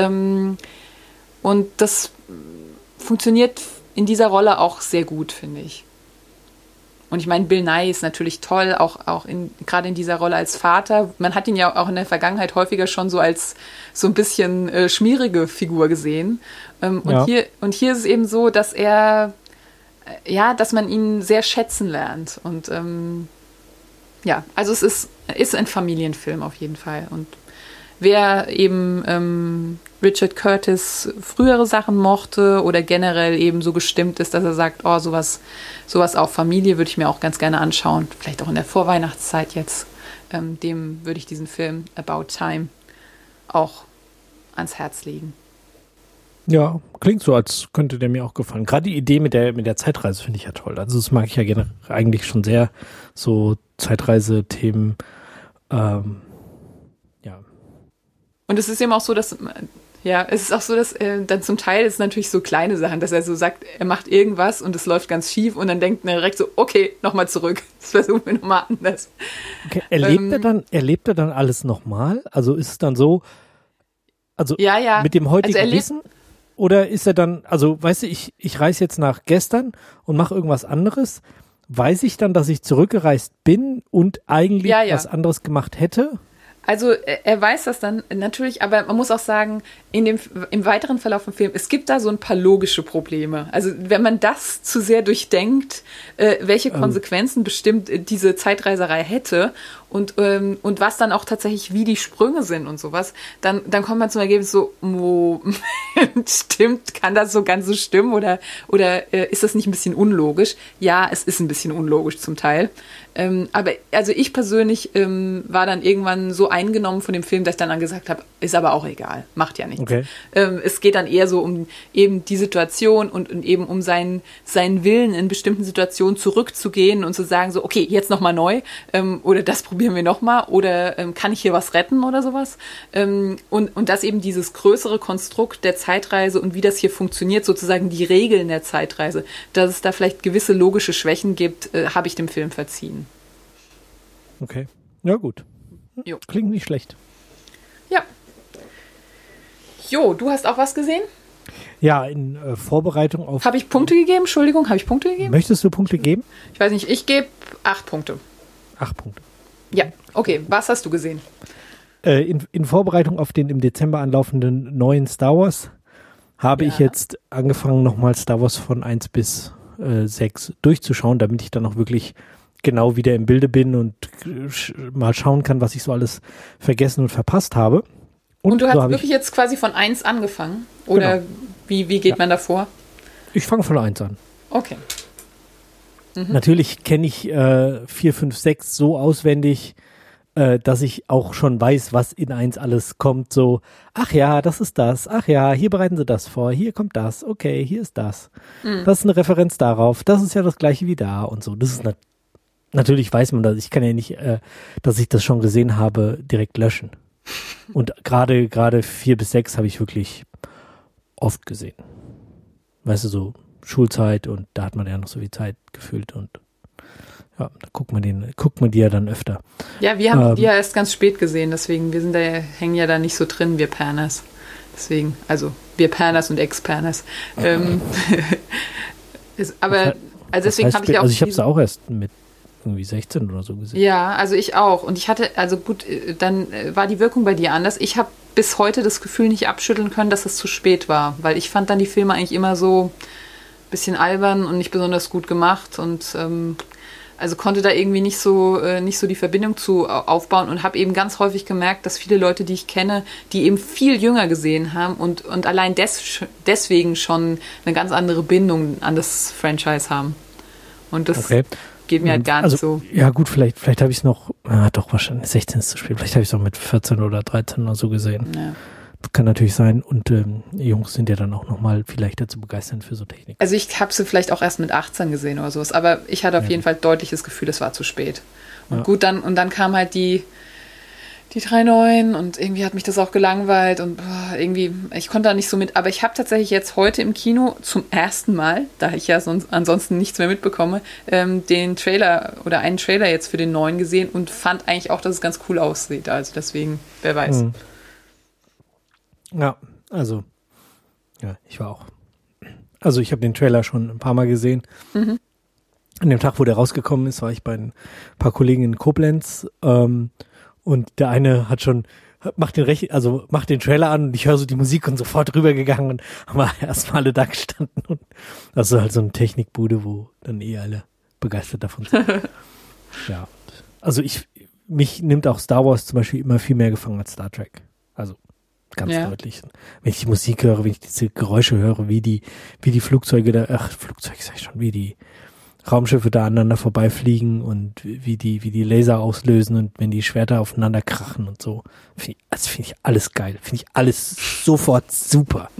das funktioniert in dieser Rolle auch sehr gut, finde ich. Und ich meine, Bill Nighy ist natürlich toll, auch gerade in dieser Rolle als Vater. Man hat ihn ja auch in der Vergangenheit häufiger schon so als so ein bisschen schmierige Figur gesehen. Hier ist es eben so, dass dass man ihn sehr schätzen lernt. Und also es ist ein Familienfilm auf jeden Fall. Und wer eben Richard Curtis frühere Sachen mochte oder generell eben so gestimmt ist, dass er sagt, oh, sowas auf Familie würde ich mir auch ganz gerne anschauen. Vielleicht auch in der Vorweihnachtszeit jetzt. Dem würde ich diesen Film About Time auch ans Herz legen. Ja, klingt so, als könnte der mir auch gefallen. Gerade die Idee mit der Zeitreise finde ich ja toll. Also das mag ich ja gerne eigentlich schon sehr, so Zeitreise-Themen. Ja. Und es ist eben auch so, dass dann zum Teil ist natürlich so kleine Sachen, dass er so sagt, er macht irgendwas und es läuft ganz schief und dann denkt er direkt so, okay, nochmal zurück. Das versuchen wir nochmal anders. Okay. Erlebt er dann alles nochmal? Also ist es dann so, ja. mit dem heutigen Wissen? Oder ist er dann, also weißt du, ich reise jetzt nach gestern und mache irgendwas anderes. Weiß ich dann, dass ich zurückgereist bin und eigentlich was anderes gemacht hätte? Also er weiß das dann natürlich, aber man muss auch sagen, im weiteren Verlauf vom Film, es gibt da so ein paar logische Probleme. Also wenn man das zu sehr durchdenkt, welche Konsequenzen bestimmt diese Zeitreiserei hätte und was dann auch tatsächlich, wie die Sprünge sind und sowas, dann kommt man zum Ergebnis so, stimmt, kann das so ganz so stimmen oder ist das nicht ein bisschen unlogisch? Ja, es ist ein bisschen unlogisch zum Teil. Aber also ich persönlich war dann irgendwann so eingenommen von dem Film, dass ich dann gesagt habe, ist aber auch egal, macht ja nichts. Okay. Es geht dann eher so um eben die Situation und eben um seinen Willen in bestimmten Situationen zurückzugehen und zu sagen so, okay, jetzt nochmal neu oder das probieren wir nochmal oder kann ich hier was retten oder sowas. Und dass eben dieses größere Konstrukt der Zeitreise und wie das hier funktioniert, sozusagen die Regeln der Zeitreise, dass es da vielleicht gewisse logische Schwächen gibt, habe ich dem Film verziehen. Okay, ja gut. Jo. Klingt nicht schlecht. Ja. Jo, du hast auch was gesehen? Ja, in Vorbereitung auf... Habe ich Punkte gegeben? Entschuldigung, habe ich Punkte gegeben? Möchtest du Punkte geben? Ich weiß nicht, ich gebe 8 Punkte. 8 Punkte. Ja, okay. Was hast du gesehen? In Vorbereitung auf den im Dezember anlaufenden neuen Star Wars habe ich jetzt angefangen, nochmal Star Wars von 1 bis 6 durchzuschauen, damit ich dann auch wirklich genau wieder im Bilde bin und mal schauen kann, was ich so alles vergessen und verpasst habe. Und du hast wirklich jetzt quasi von 1 angefangen? Oder genau. Wie geht man da vor? Ich fange von 1 an. Okay. Mhm. Natürlich kenne ich 4, 5, 6 so auswendig, dass ich auch schon weiß, was in 1 alles kommt. So, ach ja, das ist das. Ach ja, hier bereiten sie das vor. Hier kommt das. Okay, hier ist das. Mhm. Das ist eine Referenz darauf. Das ist ja das gleiche wie da und so. Das ist natürlich weiß man das. Ich kann ja nicht, dass ich das schon gesehen habe, direkt löschen. Und gerade 4 bis 6 habe ich wirklich oft gesehen. Weißt du, so Schulzeit und da hat man ja noch so viel Zeit gefühlt und ja, da guckt man die ja dann öfter. Ja, wir haben die ja erst ganz spät gesehen, deswegen, hängen ja da nicht so drin, wir Perners. Deswegen, also wir Perners und Ex-Perners. Aber deswegen habe ich auch... Also ich habe es auch erst mit irgendwie 16 oder so gesehen. Ja, also ich auch. Und ich hatte, also gut, dann war die Wirkung bei dir anders. Ich habe bis heute das Gefühl nicht abschütteln können, dass es zu spät war, weil ich fand dann die Filme eigentlich immer so ein bisschen albern und nicht besonders gut gemacht und also konnte da irgendwie nicht so die Verbindung zu aufbauen und habe eben ganz häufig gemerkt, dass viele Leute, die ich kenne, die eben viel jünger gesehen haben und allein deswegen schon eine ganz andere Bindung an das Franchise haben. Und das geht mir halt gar nicht so. Ja gut, vielleicht habe ich es noch, doch wahrscheinlich 16 ist zu spät, vielleicht habe ich es auch mit 14 oder 13 oder so gesehen. Ja. Das kann natürlich sein und Jungs sind ja dann auch nochmal vielleicht dazu begeistern für so Technik. Also ich habe sie vielleicht auch erst mit 18 gesehen oder sowas, aber ich hatte auf jeden Fall deutlich das Gefühl, es war zu spät. Und gut, dann kam halt die 3 neuen und irgendwie hat mich das auch gelangweilt und irgendwie, ich konnte da nicht so mit, aber ich habe tatsächlich jetzt heute im Kino zum ersten Mal, da ich ja ansonsten nichts mehr mitbekomme, den Trailer oder einen Trailer jetzt für den neuen gesehen und fand eigentlich auch, dass es ganz cool aussieht, also deswegen, wer weiß. Mhm. Ja, also, ja, ich war auch. Also ich habe den Trailer schon ein paar Mal gesehen. Mhm. An dem Tag, wo der rausgekommen ist, war ich bei ein paar Kollegen in Koblenz und der eine hat schon, macht den Trailer an und ich höre so die Musik und sofort rübergegangen und haben wir erstmal alle da gestanden. Und das ist halt so eine Technikbude, wo dann alle begeistert davon sind. Ja, also mich nimmt auch Star Wars zum Beispiel immer viel mehr gefangen als Star Trek. Also ganz deutlich. Wenn ich die Musik höre, wenn ich diese Geräusche höre, wie die Flugzeuge wie die Raumschiffe da aneinander vorbeifliegen und wie die Laser auslösen und wenn die Schwerter aufeinander krachen und so. Finde ich alles geil. Finde ich alles sofort super.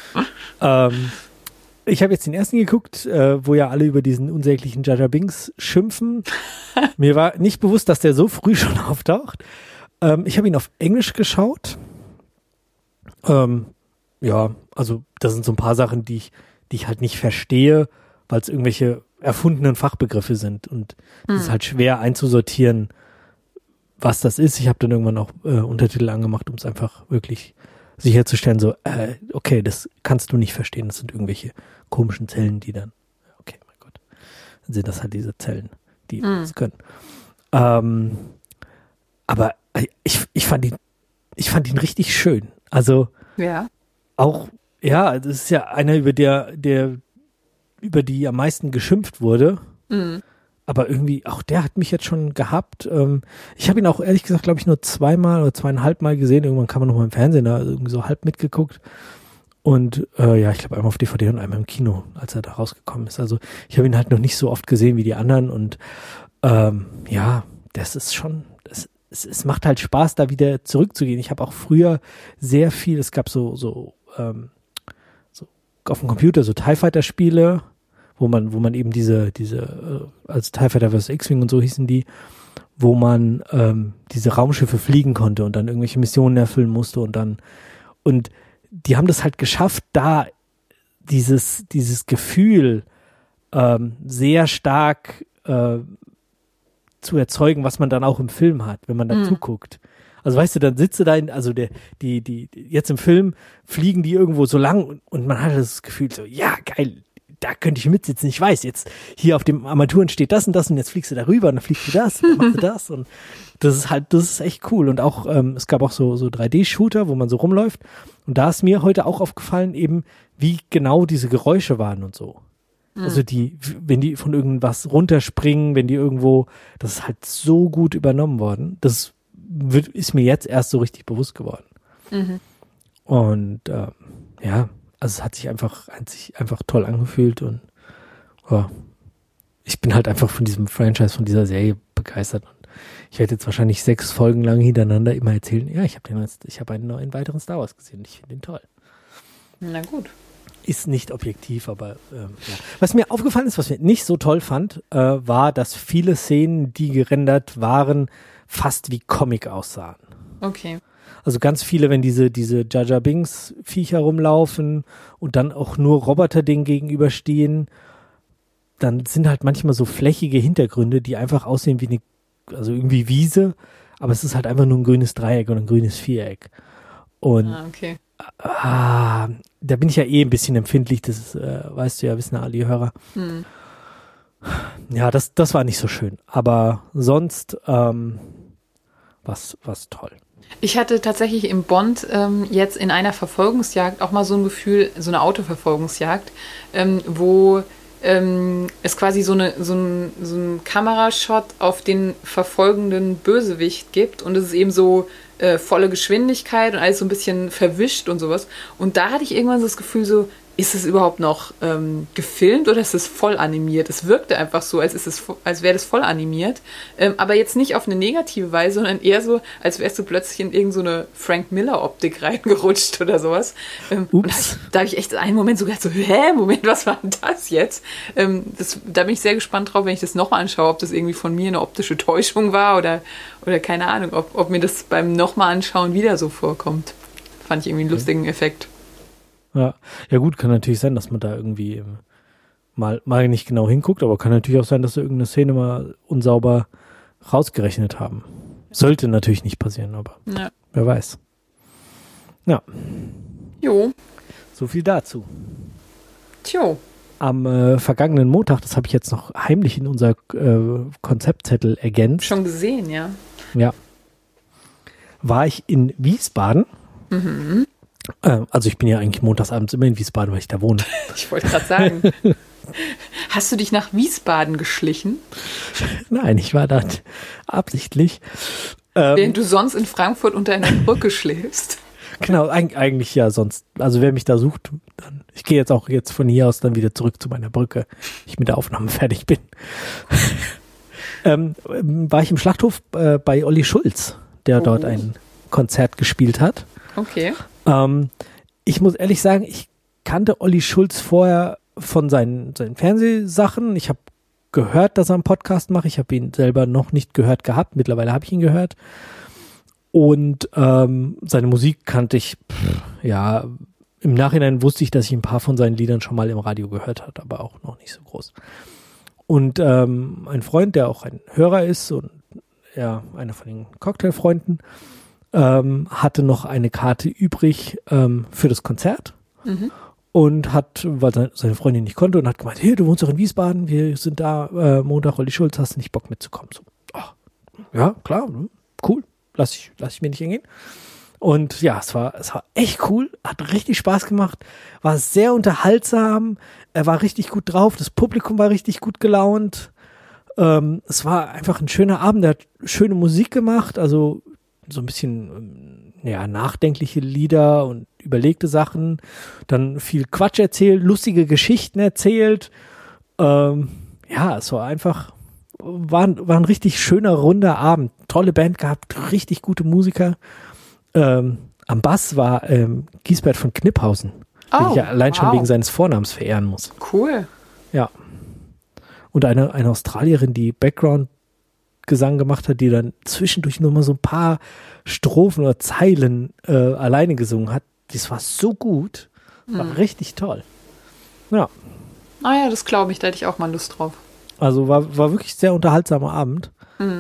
Ich habe jetzt den ersten geguckt, wo ja alle über diesen unsäglichen Jar Jar Binks schimpfen. Mir war nicht bewusst, dass der so früh schon auftaucht. Ich habe ihn auf Englisch geschaut. Ja, also das sind so ein paar Sachen, die ich halt nicht verstehe, weil es irgendwelche erfundenen Fachbegriffe sind und es ist halt schwer einzusortieren, was das ist. Ich habe dann irgendwann auch Untertitel angemacht, um es einfach wirklich sicherzustellen, so, okay, das kannst du nicht verstehen, das sind irgendwelche komischen Zellen, die dann, okay, mein Gott, dann sind das halt diese Zellen, die das können. Aber ich fand ihn richtig schön. Also auch, ja, das ist ja einer, über die am meisten geschimpft wurde. Aber irgendwie, auch der hat mich jetzt schon gehabt. Ich habe ihn auch ehrlich gesagt, glaube ich, nur 2-mal oder 2,5 Mal gesehen. Irgendwann kam er noch mal im Fernsehen, da irgendwie so halb mitgeguckt. Und ja, ich glaube einmal auf DVD und einmal im Kino, als er da rausgekommen ist. Also ich habe ihn halt noch nicht so oft gesehen wie die anderen. Und ja, das ist schon, es macht halt Spaß, da wieder zurückzugehen. Ich habe auch früher sehr viel, es gab so auf dem Computer so TIE Fighter Spiele, wo man eben diese als TIE Fighter vs. X-Wing und so hießen die, wo man diese Raumschiffe fliegen konnte und dann irgendwelche Missionen erfüllen musste und die haben das halt geschafft, da dieses Gefühl sehr stark zu erzeugen, was man dann auch im Film hat, wenn man da zuguckt. Also weißt du, dann sitzt du da also jetzt im Film fliegen die irgendwo so lang und man hat das Gefühl so, ja, geil, da könnte ich mitsitzen. Ich weiß, jetzt hier auf dem Armaturen steht das und jetzt fliegst du da rüber und dann fliegst du das und dann machst du das und das ist echt cool. Und auch, es gab auch so 3D-Shooter, wo man so rumläuft und da ist mir heute auch aufgefallen eben, wie genau diese Geräusche waren und so. Also wenn die von irgendwas runterspringen, wenn die irgendwo, das ist halt so gut übernommen worden. Das ist mir jetzt erst so richtig bewusst geworden. Und ja, also es hat sich einfach toll angefühlt und ich bin halt einfach von diesem Franchise, von dieser Serie begeistert. Und ich werde jetzt wahrscheinlich 6 Folgen lang hintereinander immer erzählen, ja, ich habe einen weiteren Star Wars gesehen und ich finde ihn toll. Na gut. Ist nicht objektiv, aber ja. Was mir aufgefallen ist, was ich nicht so toll fand, war, dass viele Szenen, die gerendert waren, fast wie Comic aussahen. Okay. Also ganz viele, wenn diese Jar Jar Binks Viecher rumlaufen und dann auch nur Roboter denen gegenüberstehen, dann sind halt manchmal so flächige Hintergründe, die einfach aussehen wie also irgendwie Wiese, aber es ist halt einfach nur ein grünes Dreieck oder ein grünes Viereck. Und okay. Da bin ich ja ein bisschen empfindlich, das ist, weißt du ja, wissen ja alle die Hörer. Ja, das war nicht so schön, aber sonst was toll. Ich hatte tatsächlich im Bond jetzt in einer Verfolgungsjagd auch mal so ein Gefühl, so eine Autoverfolgungsjagd, wo es quasi so ein Kamerashot auf den verfolgenden Bösewicht gibt und es ist eben so volle Geschwindigkeit und alles so ein bisschen verwischt und sowas. Und da hatte ich irgendwann so das Gefühl so, ist es überhaupt noch gefilmt oder ist es voll animiert? Es wirkte einfach so, als wäre das voll animiert. Aber jetzt nicht auf eine negative Weise, sondern eher so, als wärst du plötzlich in irgend so eine Frank Miller-Optik reingerutscht oder sowas. Und da habe ich echt einen Moment so gedacht, so, Moment, was war denn das jetzt? Da bin ich sehr gespannt drauf, wenn ich das nochmal anschaue, ob das irgendwie von mir eine optische Täuschung war oder keine Ahnung, ob mir das beim nochmal anschauen wieder so vorkommt. Fand ich irgendwie einen lustigen Effekt. Ja gut, kann natürlich sein, dass man da irgendwie mal nicht genau hinguckt, aber kann natürlich auch sein, dass sie irgendeine Szene mal unsauber rausgerechnet haben. Sollte natürlich nicht passieren, aber wer weiß. Ja. Jo. So viel dazu. Tjo. Am vergangenen Montag, das habe ich jetzt noch heimlich in unser Konzeptzettel ergänzt. Schon gesehen, ja. Ja. War ich in Wiesbaden. Also ich bin ja eigentlich montagsabends immer in Wiesbaden, weil ich da wohne. Ich wollte gerade sagen. Hast du dich nach Wiesbaden geschlichen? Nein, ich war da absichtlich. Während du sonst in Frankfurt unter einer Brücke schläfst. Genau, eigentlich ja sonst. Also wer mich da sucht, dann. Ich gehe jetzt von hier aus dann wieder zurück zu meiner Brücke, wenn ich mit der Aufnahme fertig bin. War ich im Schlachthof bei Olli Schulz, der dort ein Konzert gespielt hat. Okay. Ich muss ehrlich sagen, ich kannte Olli Schulz vorher von seinen Fernsehsachen. Ich habe gehört, dass er einen Podcast macht. Ich habe ihn selber noch nicht gehört gehabt. Mittlerweile habe ich ihn gehört. Und seine Musik kannte ich, im Nachhinein wusste ich, dass ich ein paar von seinen Liedern schon mal im Radio gehört habe, aber auch noch nicht so groß. Und ein Freund, der auch ein Hörer ist und einer von den Cocktailfreunden, hatte noch eine Karte übrig für das Konzert und weil seine Freundin nicht konnte und hat gemeint, hey, du wohnst doch in Wiesbaden, wir sind da Montag, Olli Schulz, hast du nicht Bock mitzukommen? So, ja, klar, cool, lass ich mir nicht hingehen. Und ja, es war echt cool, hat richtig Spaß gemacht, war sehr unterhaltsam, er war richtig gut drauf, das Publikum war richtig gut gelaunt. Es war einfach ein schöner Abend, er hat schöne Musik gemacht, also so ein bisschen nachdenkliche Lieder und überlegte Sachen, dann viel Quatsch erzählt, lustige Geschichten erzählt. Es war einfach, war ein richtig schöner, runder Abend, tolle Band gehabt, richtig gute Musiker. Am Bass war Giesbert von Kniphausen, den ich ja allein schon wegen seines Vornamens verehren muss. Cool. Ja. Und eine Australierin, die Background-Gesang gemacht hat, die dann zwischendurch nur mal so ein paar Strophen oder Zeilen alleine gesungen hat. Das war so gut. War richtig toll. Ja. Ah ja, das glaube ich, da hätte ich auch mal Lust drauf. Also war wirklich sehr unterhaltsamer Abend.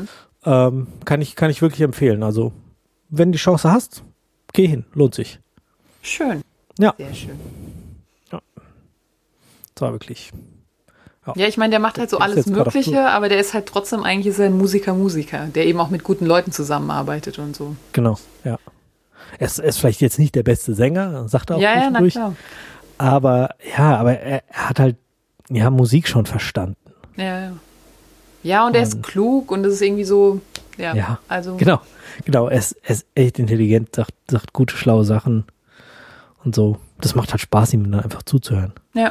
Kann ich wirklich empfehlen. Also wenn du die Chance hast, geh hin, lohnt sich. Schön. Ja. Sehr schön. Ja. Das war wirklich. Ja, ich meine, der macht halt so alles Mögliche, aber der ist halt trotzdem eigentlich ein Musiker, der eben auch mit guten Leuten zusammenarbeitet und so. Genau, ja. Er ist vielleicht jetzt nicht der beste Sänger, sagt er auch zwischendurch. Ja, na klar. Aber er hat halt Musik schon verstanden. Ja. Ja, und er ist klug und das ist irgendwie so, also. Genau, er ist echt intelligent, sagt gute, schlaue Sachen und so. Das macht halt Spaß, ihm dann einfach zuzuhören. Ja.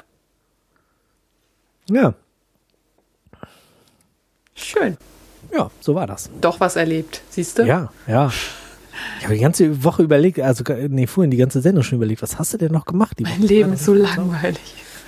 Ja. Schön. Ja, so war das. Doch was erlebt, siehst du? Ja. Ich habe die ganze Woche überlegt, vorhin die ganze Sendung schon überlegt, was hast du denn noch gemacht? Mein Leben ist so langweilig.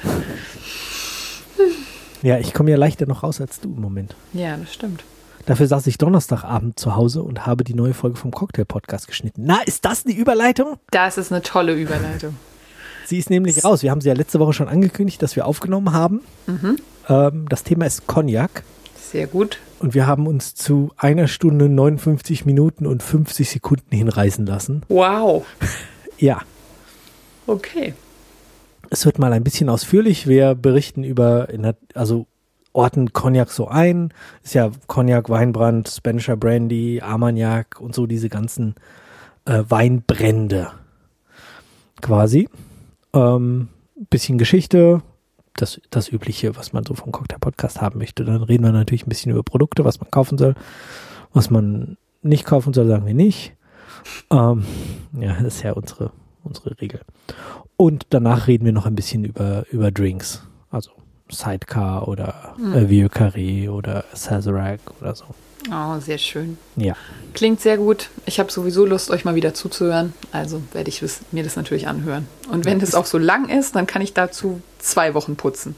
Ja, ich komme ja leichter noch raus als du im Moment. Ja, das stimmt. Dafür saß ich Donnerstagabend zu Hause und habe die neue Folge vom Cocktail-Podcast geschnitten. Na, ist das eine Überleitung? Das ist eine tolle Überleitung. Sie ist nämlich raus. Wir haben sie ja letzte Woche schon angekündigt, dass wir aufgenommen haben. Das Thema ist Cognac. Sehr gut. Und wir haben uns zu 1 Stunde, 59 Minuten und 50 Sekunden hinreißen lassen. Wow. Ja. Okay. Es wird mal ein bisschen ausführlich. Wir berichten über, orten Cognac so ein. Ist ja Cognac, Weinbrand, Spanischer Brandy, Armagnac und so diese ganzen Weinbrände quasi. Bisschen Geschichte, das Übliche, was man so vom Cocktail-Podcast haben möchte. Dann reden wir natürlich ein bisschen über Produkte, was man kaufen soll, was man nicht kaufen soll, sagen wir nicht. Das ist ja unsere Regel. Und danach reden wir noch ein bisschen über Drinks, also Sidecar oder Vieux Carré oder Sazerac oder so. Oh, sehr schön. Ja. Klingt sehr gut. Ich habe sowieso Lust, euch mal wieder zuzuhören. Also werde ich mir das natürlich anhören. Und wenn das auch so lang ist, dann kann ich dazu 2 Wochen putzen.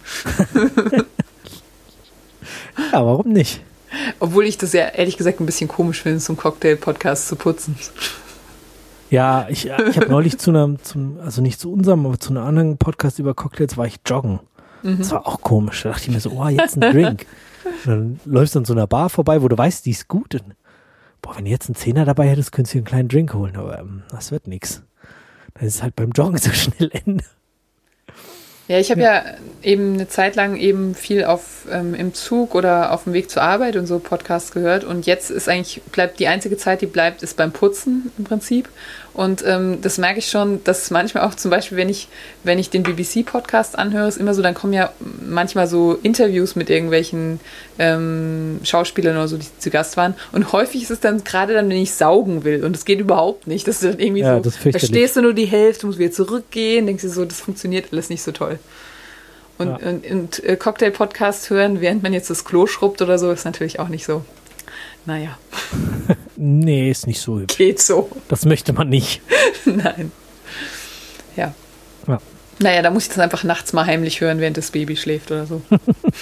Ja, warum nicht? Obwohl ich das ja ehrlich gesagt ein bisschen komisch finde, zum Cocktail-Podcast zu putzen. Ja, ich habe neulich also nicht zu unserem, aber zu einem anderen Podcast über Cocktails war ich joggen. Das war auch komisch. Da dachte ich mir so, jetzt ein Drink. Und dann läufst du an so einer Bar vorbei, wo du weißt, die ist gut. Und, wenn du jetzt einen 10er dabei hättest, könntest du dir einen kleinen Drink holen. Aber das wird nichts. Dann ist es halt beim Joggen so schnell Ende. Ja, ich habe ja eben eine Zeit lang eben viel im Zug oder auf dem Weg zur Arbeit und so Podcasts gehört. Und jetzt ist bleibt die einzige Zeit, die bleibt, ist beim Putzen im Prinzip. Und das merke ich schon, dass manchmal auch zum Beispiel, wenn ich den BBC-Podcast anhöre, ist immer so, dann kommen ja manchmal so Interviews mit irgendwelchen Schauspielern oder so, die zu Gast waren. Und häufig ist es dann gerade dann, wenn ich saugen will. Und es geht überhaupt nicht. Das ist dann irgendwie so, verstehst du nur die Hälfte, musst wieder zurückgehen, denkst du so, das funktioniert alles nicht so toll. Und Cocktail-Podcast hören, während man jetzt das Klo schrubbt oder so, ist natürlich auch nicht so. Naja. Nee, ist nicht so. Geht so. Das möchte man nicht. Nein. Ja. Naja, da muss ich das einfach nachts mal heimlich hören, während das Baby schläft oder so.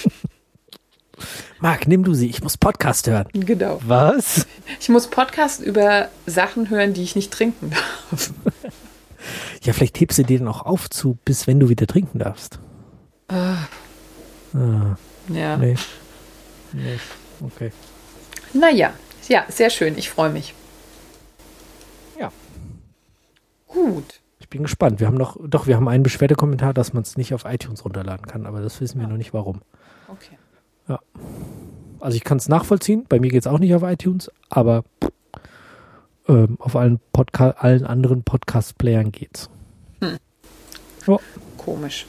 Marc, nimm du sie. Ich muss Podcast hören. Genau. Was? Ich muss Podcast über Sachen hören, die ich nicht trinken darf. Ja, vielleicht hebst du dir dann auch auf bis wenn du wieder trinken darfst. Ja. Nee. Okay. Naja, ja, sehr schön. Ich freue mich. Ja. Gut. Ich bin gespannt. Wir haben einen Beschwerdekommentar, dass man es nicht auf iTunes runterladen kann, aber das wissen wir noch nicht, warum. Okay. Ja. Also ich kann es nachvollziehen. Bei mir geht es auch nicht auf iTunes, aber auf allen anderen Podcast-Playern geht's. Oh. Komisch.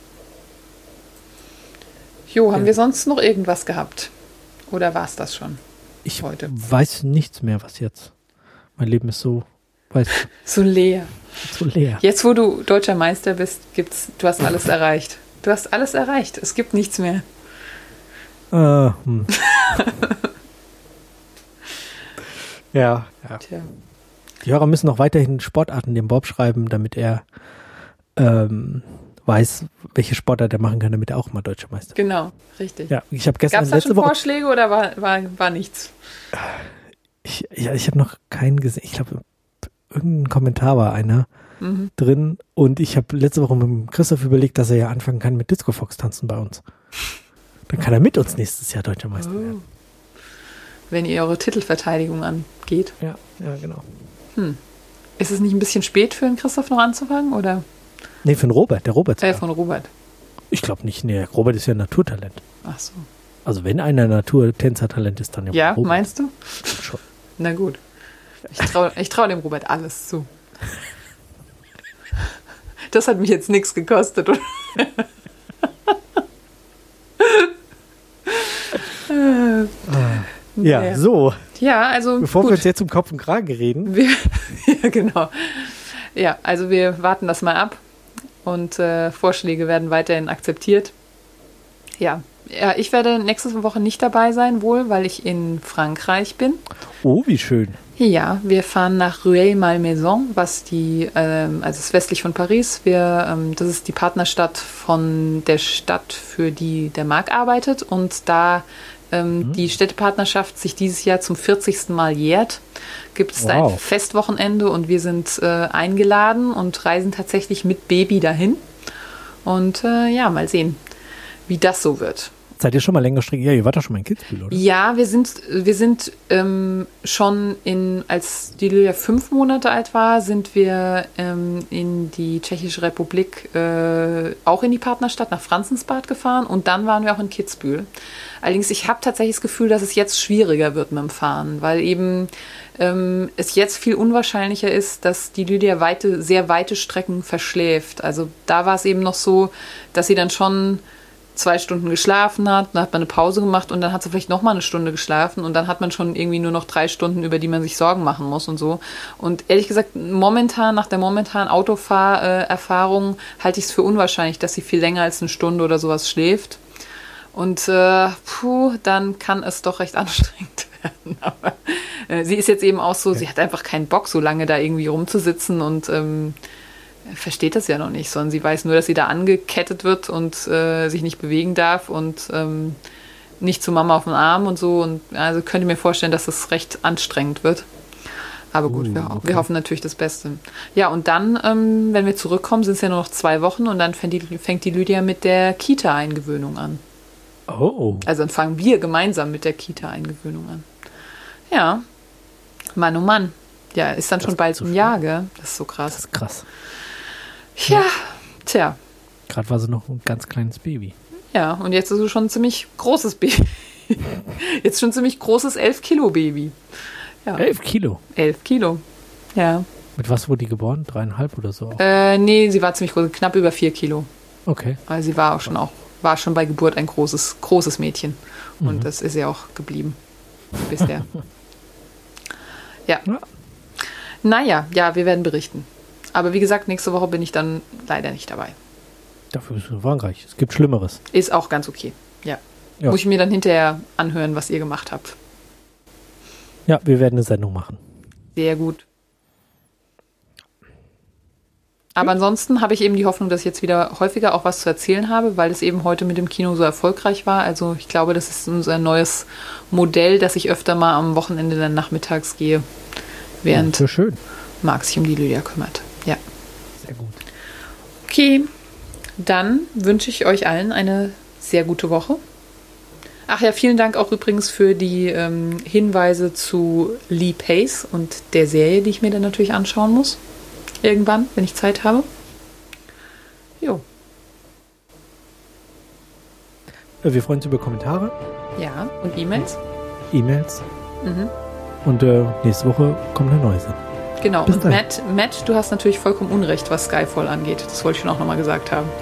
Jo, haben wir sonst noch irgendwas gehabt? Oder war es das schon? Ich heute weiß nichts mehr, was jetzt. Mein Leben ist so, so leer. So leer. Jetzt, wo du deutscher Meister bist, du hast alles erreicht. Du hast alles erreicht. Es gibt nichts mehr. Ja. Tja. Die Hörer müssen noch weiterhin Sportarten dem Bob schreiben, damit er weiß, welche Sportart er machen kann, damit er auch mal deutscher Meister wird. Genau, richtig. Ja, ich habe gestern Gab es da schon Vorschläge oder war nichts? Ich habe noch keinen gesehen. Ich glaube, irgendein Kommentar war einer drin und ich habe letzte Woche mit dem Christoph überlegt, dass er ja anfangen kann mit Disco Fox tanzen bei uns. Dann kann er mit uns nächstes Jahr deutscher Meister werden. Wenn ihr eure Titelverteidigung angeht. Ja, genau. Ist es nicht ein bisschen spät für den Christoph noch anzufangen, oder? Nee, für den Robert. Der Robert. Von Robert. Ich glaube nicht. Nee, Robert ist ja ein Naturtalent. Ach so. Also wenn einer Naturtänzertalent ist, dann ja Robert. Meinst du? Schon. Na gut. Ich trau dem Robert alles zu. Das hat mich jetzt nichts gekostet, oder? Ja, so. Ja, also bevor wir uns jetzt um Kopf und Kragen reden. Ja, genau. Ja, also wir warten das mal ab und Vorschläge werden weiterhin akzeptiert. Ja, ich werde nächste Woche nicht dabei sein, wohl, weil ich in Frankreich bin. Oh, wie schön. Ja, wir fahren nach Rueil-Malmaison, was also ist westlich von Paris. Das ist die Partnerstadt von der Stadt, für die der Marc arbeitet. Und da die Städtepartnerschaft sich dieses Jahr zum 40. Mal jährt, gibt es da ein Festwochenende und wir sind eingeladen und reisen tatsächlich mit Baby dahin. Und mal sehen, wie das so wird. Seid ihr schon mal länger Strecke? Ja, ihr wart doch schon mal in Kitzbühel, oder? Ja, wir sind schon als die Lydia 5 Monate alt war, sind wir in die Tschechische Republik, auch in die Partnerstadt nach Franzensbad gefahren und dann waren wir auch in Kitzbühel. Allerdings, ich habe tatsächlich das Gefühl, dass es jetzt schwieriger wird mit dem Fahren, weil eben es jetzt viel unwahrscheinlicher ist, dass die Lydia sehr weite Strecken verschläft. Also da war es eben noch so, dass sie dann schon 2 Stunden geschlafen hat, dann hat man eine Pause gemacht und dann hat sie vielleicht noch mal eine Stunde geschlafen und dann hat man schon irgendwie nur noch 3 Stunden, über die man sich Sorgen machen muss und so. Und ehrlich gesagt, nach der momentanen Autofahrerfahrung halte ich es für unwahrscheinlich, dass sie viel länger als eine Stunde oder sowas schläft. Und dann kann es doch recht anstrengend werden. Aber sie ist jetzt eben auch so, sie hat einfach keinen Bock, so lange da irgendwie rumzusitzen und versteht das ja noch nicht, sondern sie weiß nur, dass sie da angekettet wird und sich nicht bewegen darf und nicht zu Mama auf den Arm und so. Und also könnte mir vorstellen, dass das recht anstrengend wird. Aber gut, wir hoffen natürlich das Beste. Ja, und dann, wenn wir zurückkommen, sind es ja nur noch 2 Wochen und dann fängt die Lydia mit der Kita-Eingewöhnung an. Oh. Also dann fangen wir gemeinsam mit der Kita-Eingewöhnung an. Ja, Mann, oh Mann. Ja, ist dann schon bald ein Jahr, gell? Das ist so krass. Das ist krass. Ja, tja. Gerade war sie noch ein ganz kleines Baby. Ja, und jetzt ist sie schon ein ziemlich großes Baby. Jetzt schon ein ziemlich großes 11-Kilo-Baby. Ja. 11 Kilo? 11 Kilo, ja. Mit was wurde die geboren? 3,5 oder so? Nee, sie war ziemlich groß, knapp über 4 Kilo. Okay. Also sie war schon bei Geburt ein großes Mädchen. Und das ist ja auch geblieben bisher. Ja. Naja, ja, wir werden berichten. Aber wie gesagt, nächste Woche bin ich dann leider nicht dabei. Dafür bist du in Frankreich. Es gibt Schlimmeres. Ist auch ganz okay. Ja. Muss ich mir dann hinterher anhören, was ihr gemacht habt. Ja, wir werden eine Sendung machen. Sehr gut. Aber ansonsten habe ich eben die Hoffnung, dass ich jetzt wieder häufiger auch was zu erzählen habe, weil es eben heute mit dem Kino so erfolgreich war. Also ich glaube, das ist unser neues Modell, dass ich öfter mal am Wochenende dann nachmittags gehe, während Marc sich um die Lydia kümmert. Ja. Sehr gut. Okay, dann wünsche ich euch allen eine sehr gute Woche. Ach ja, vielen Dank auch übrigens für die Hinweise zu Lee Pace und der Serie, die ich mir dann natürlich anschauen muss. Irgendwann, wenn ich Zeit habe. Jo. Wir freuen uns über Kommentare. Ja, und E-Mails. Und nächste Woche kommt eine neue Sendung. Genau, und Matt, du hast natürlich vollkommen Unrecht, was Skyfall angeht. Das wollte ich schon auch nochmal gesagt haben.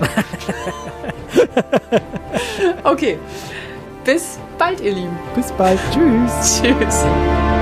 Okay. Bis bald, ihr Lieben. Bis bald. Tschüss. Tschüss.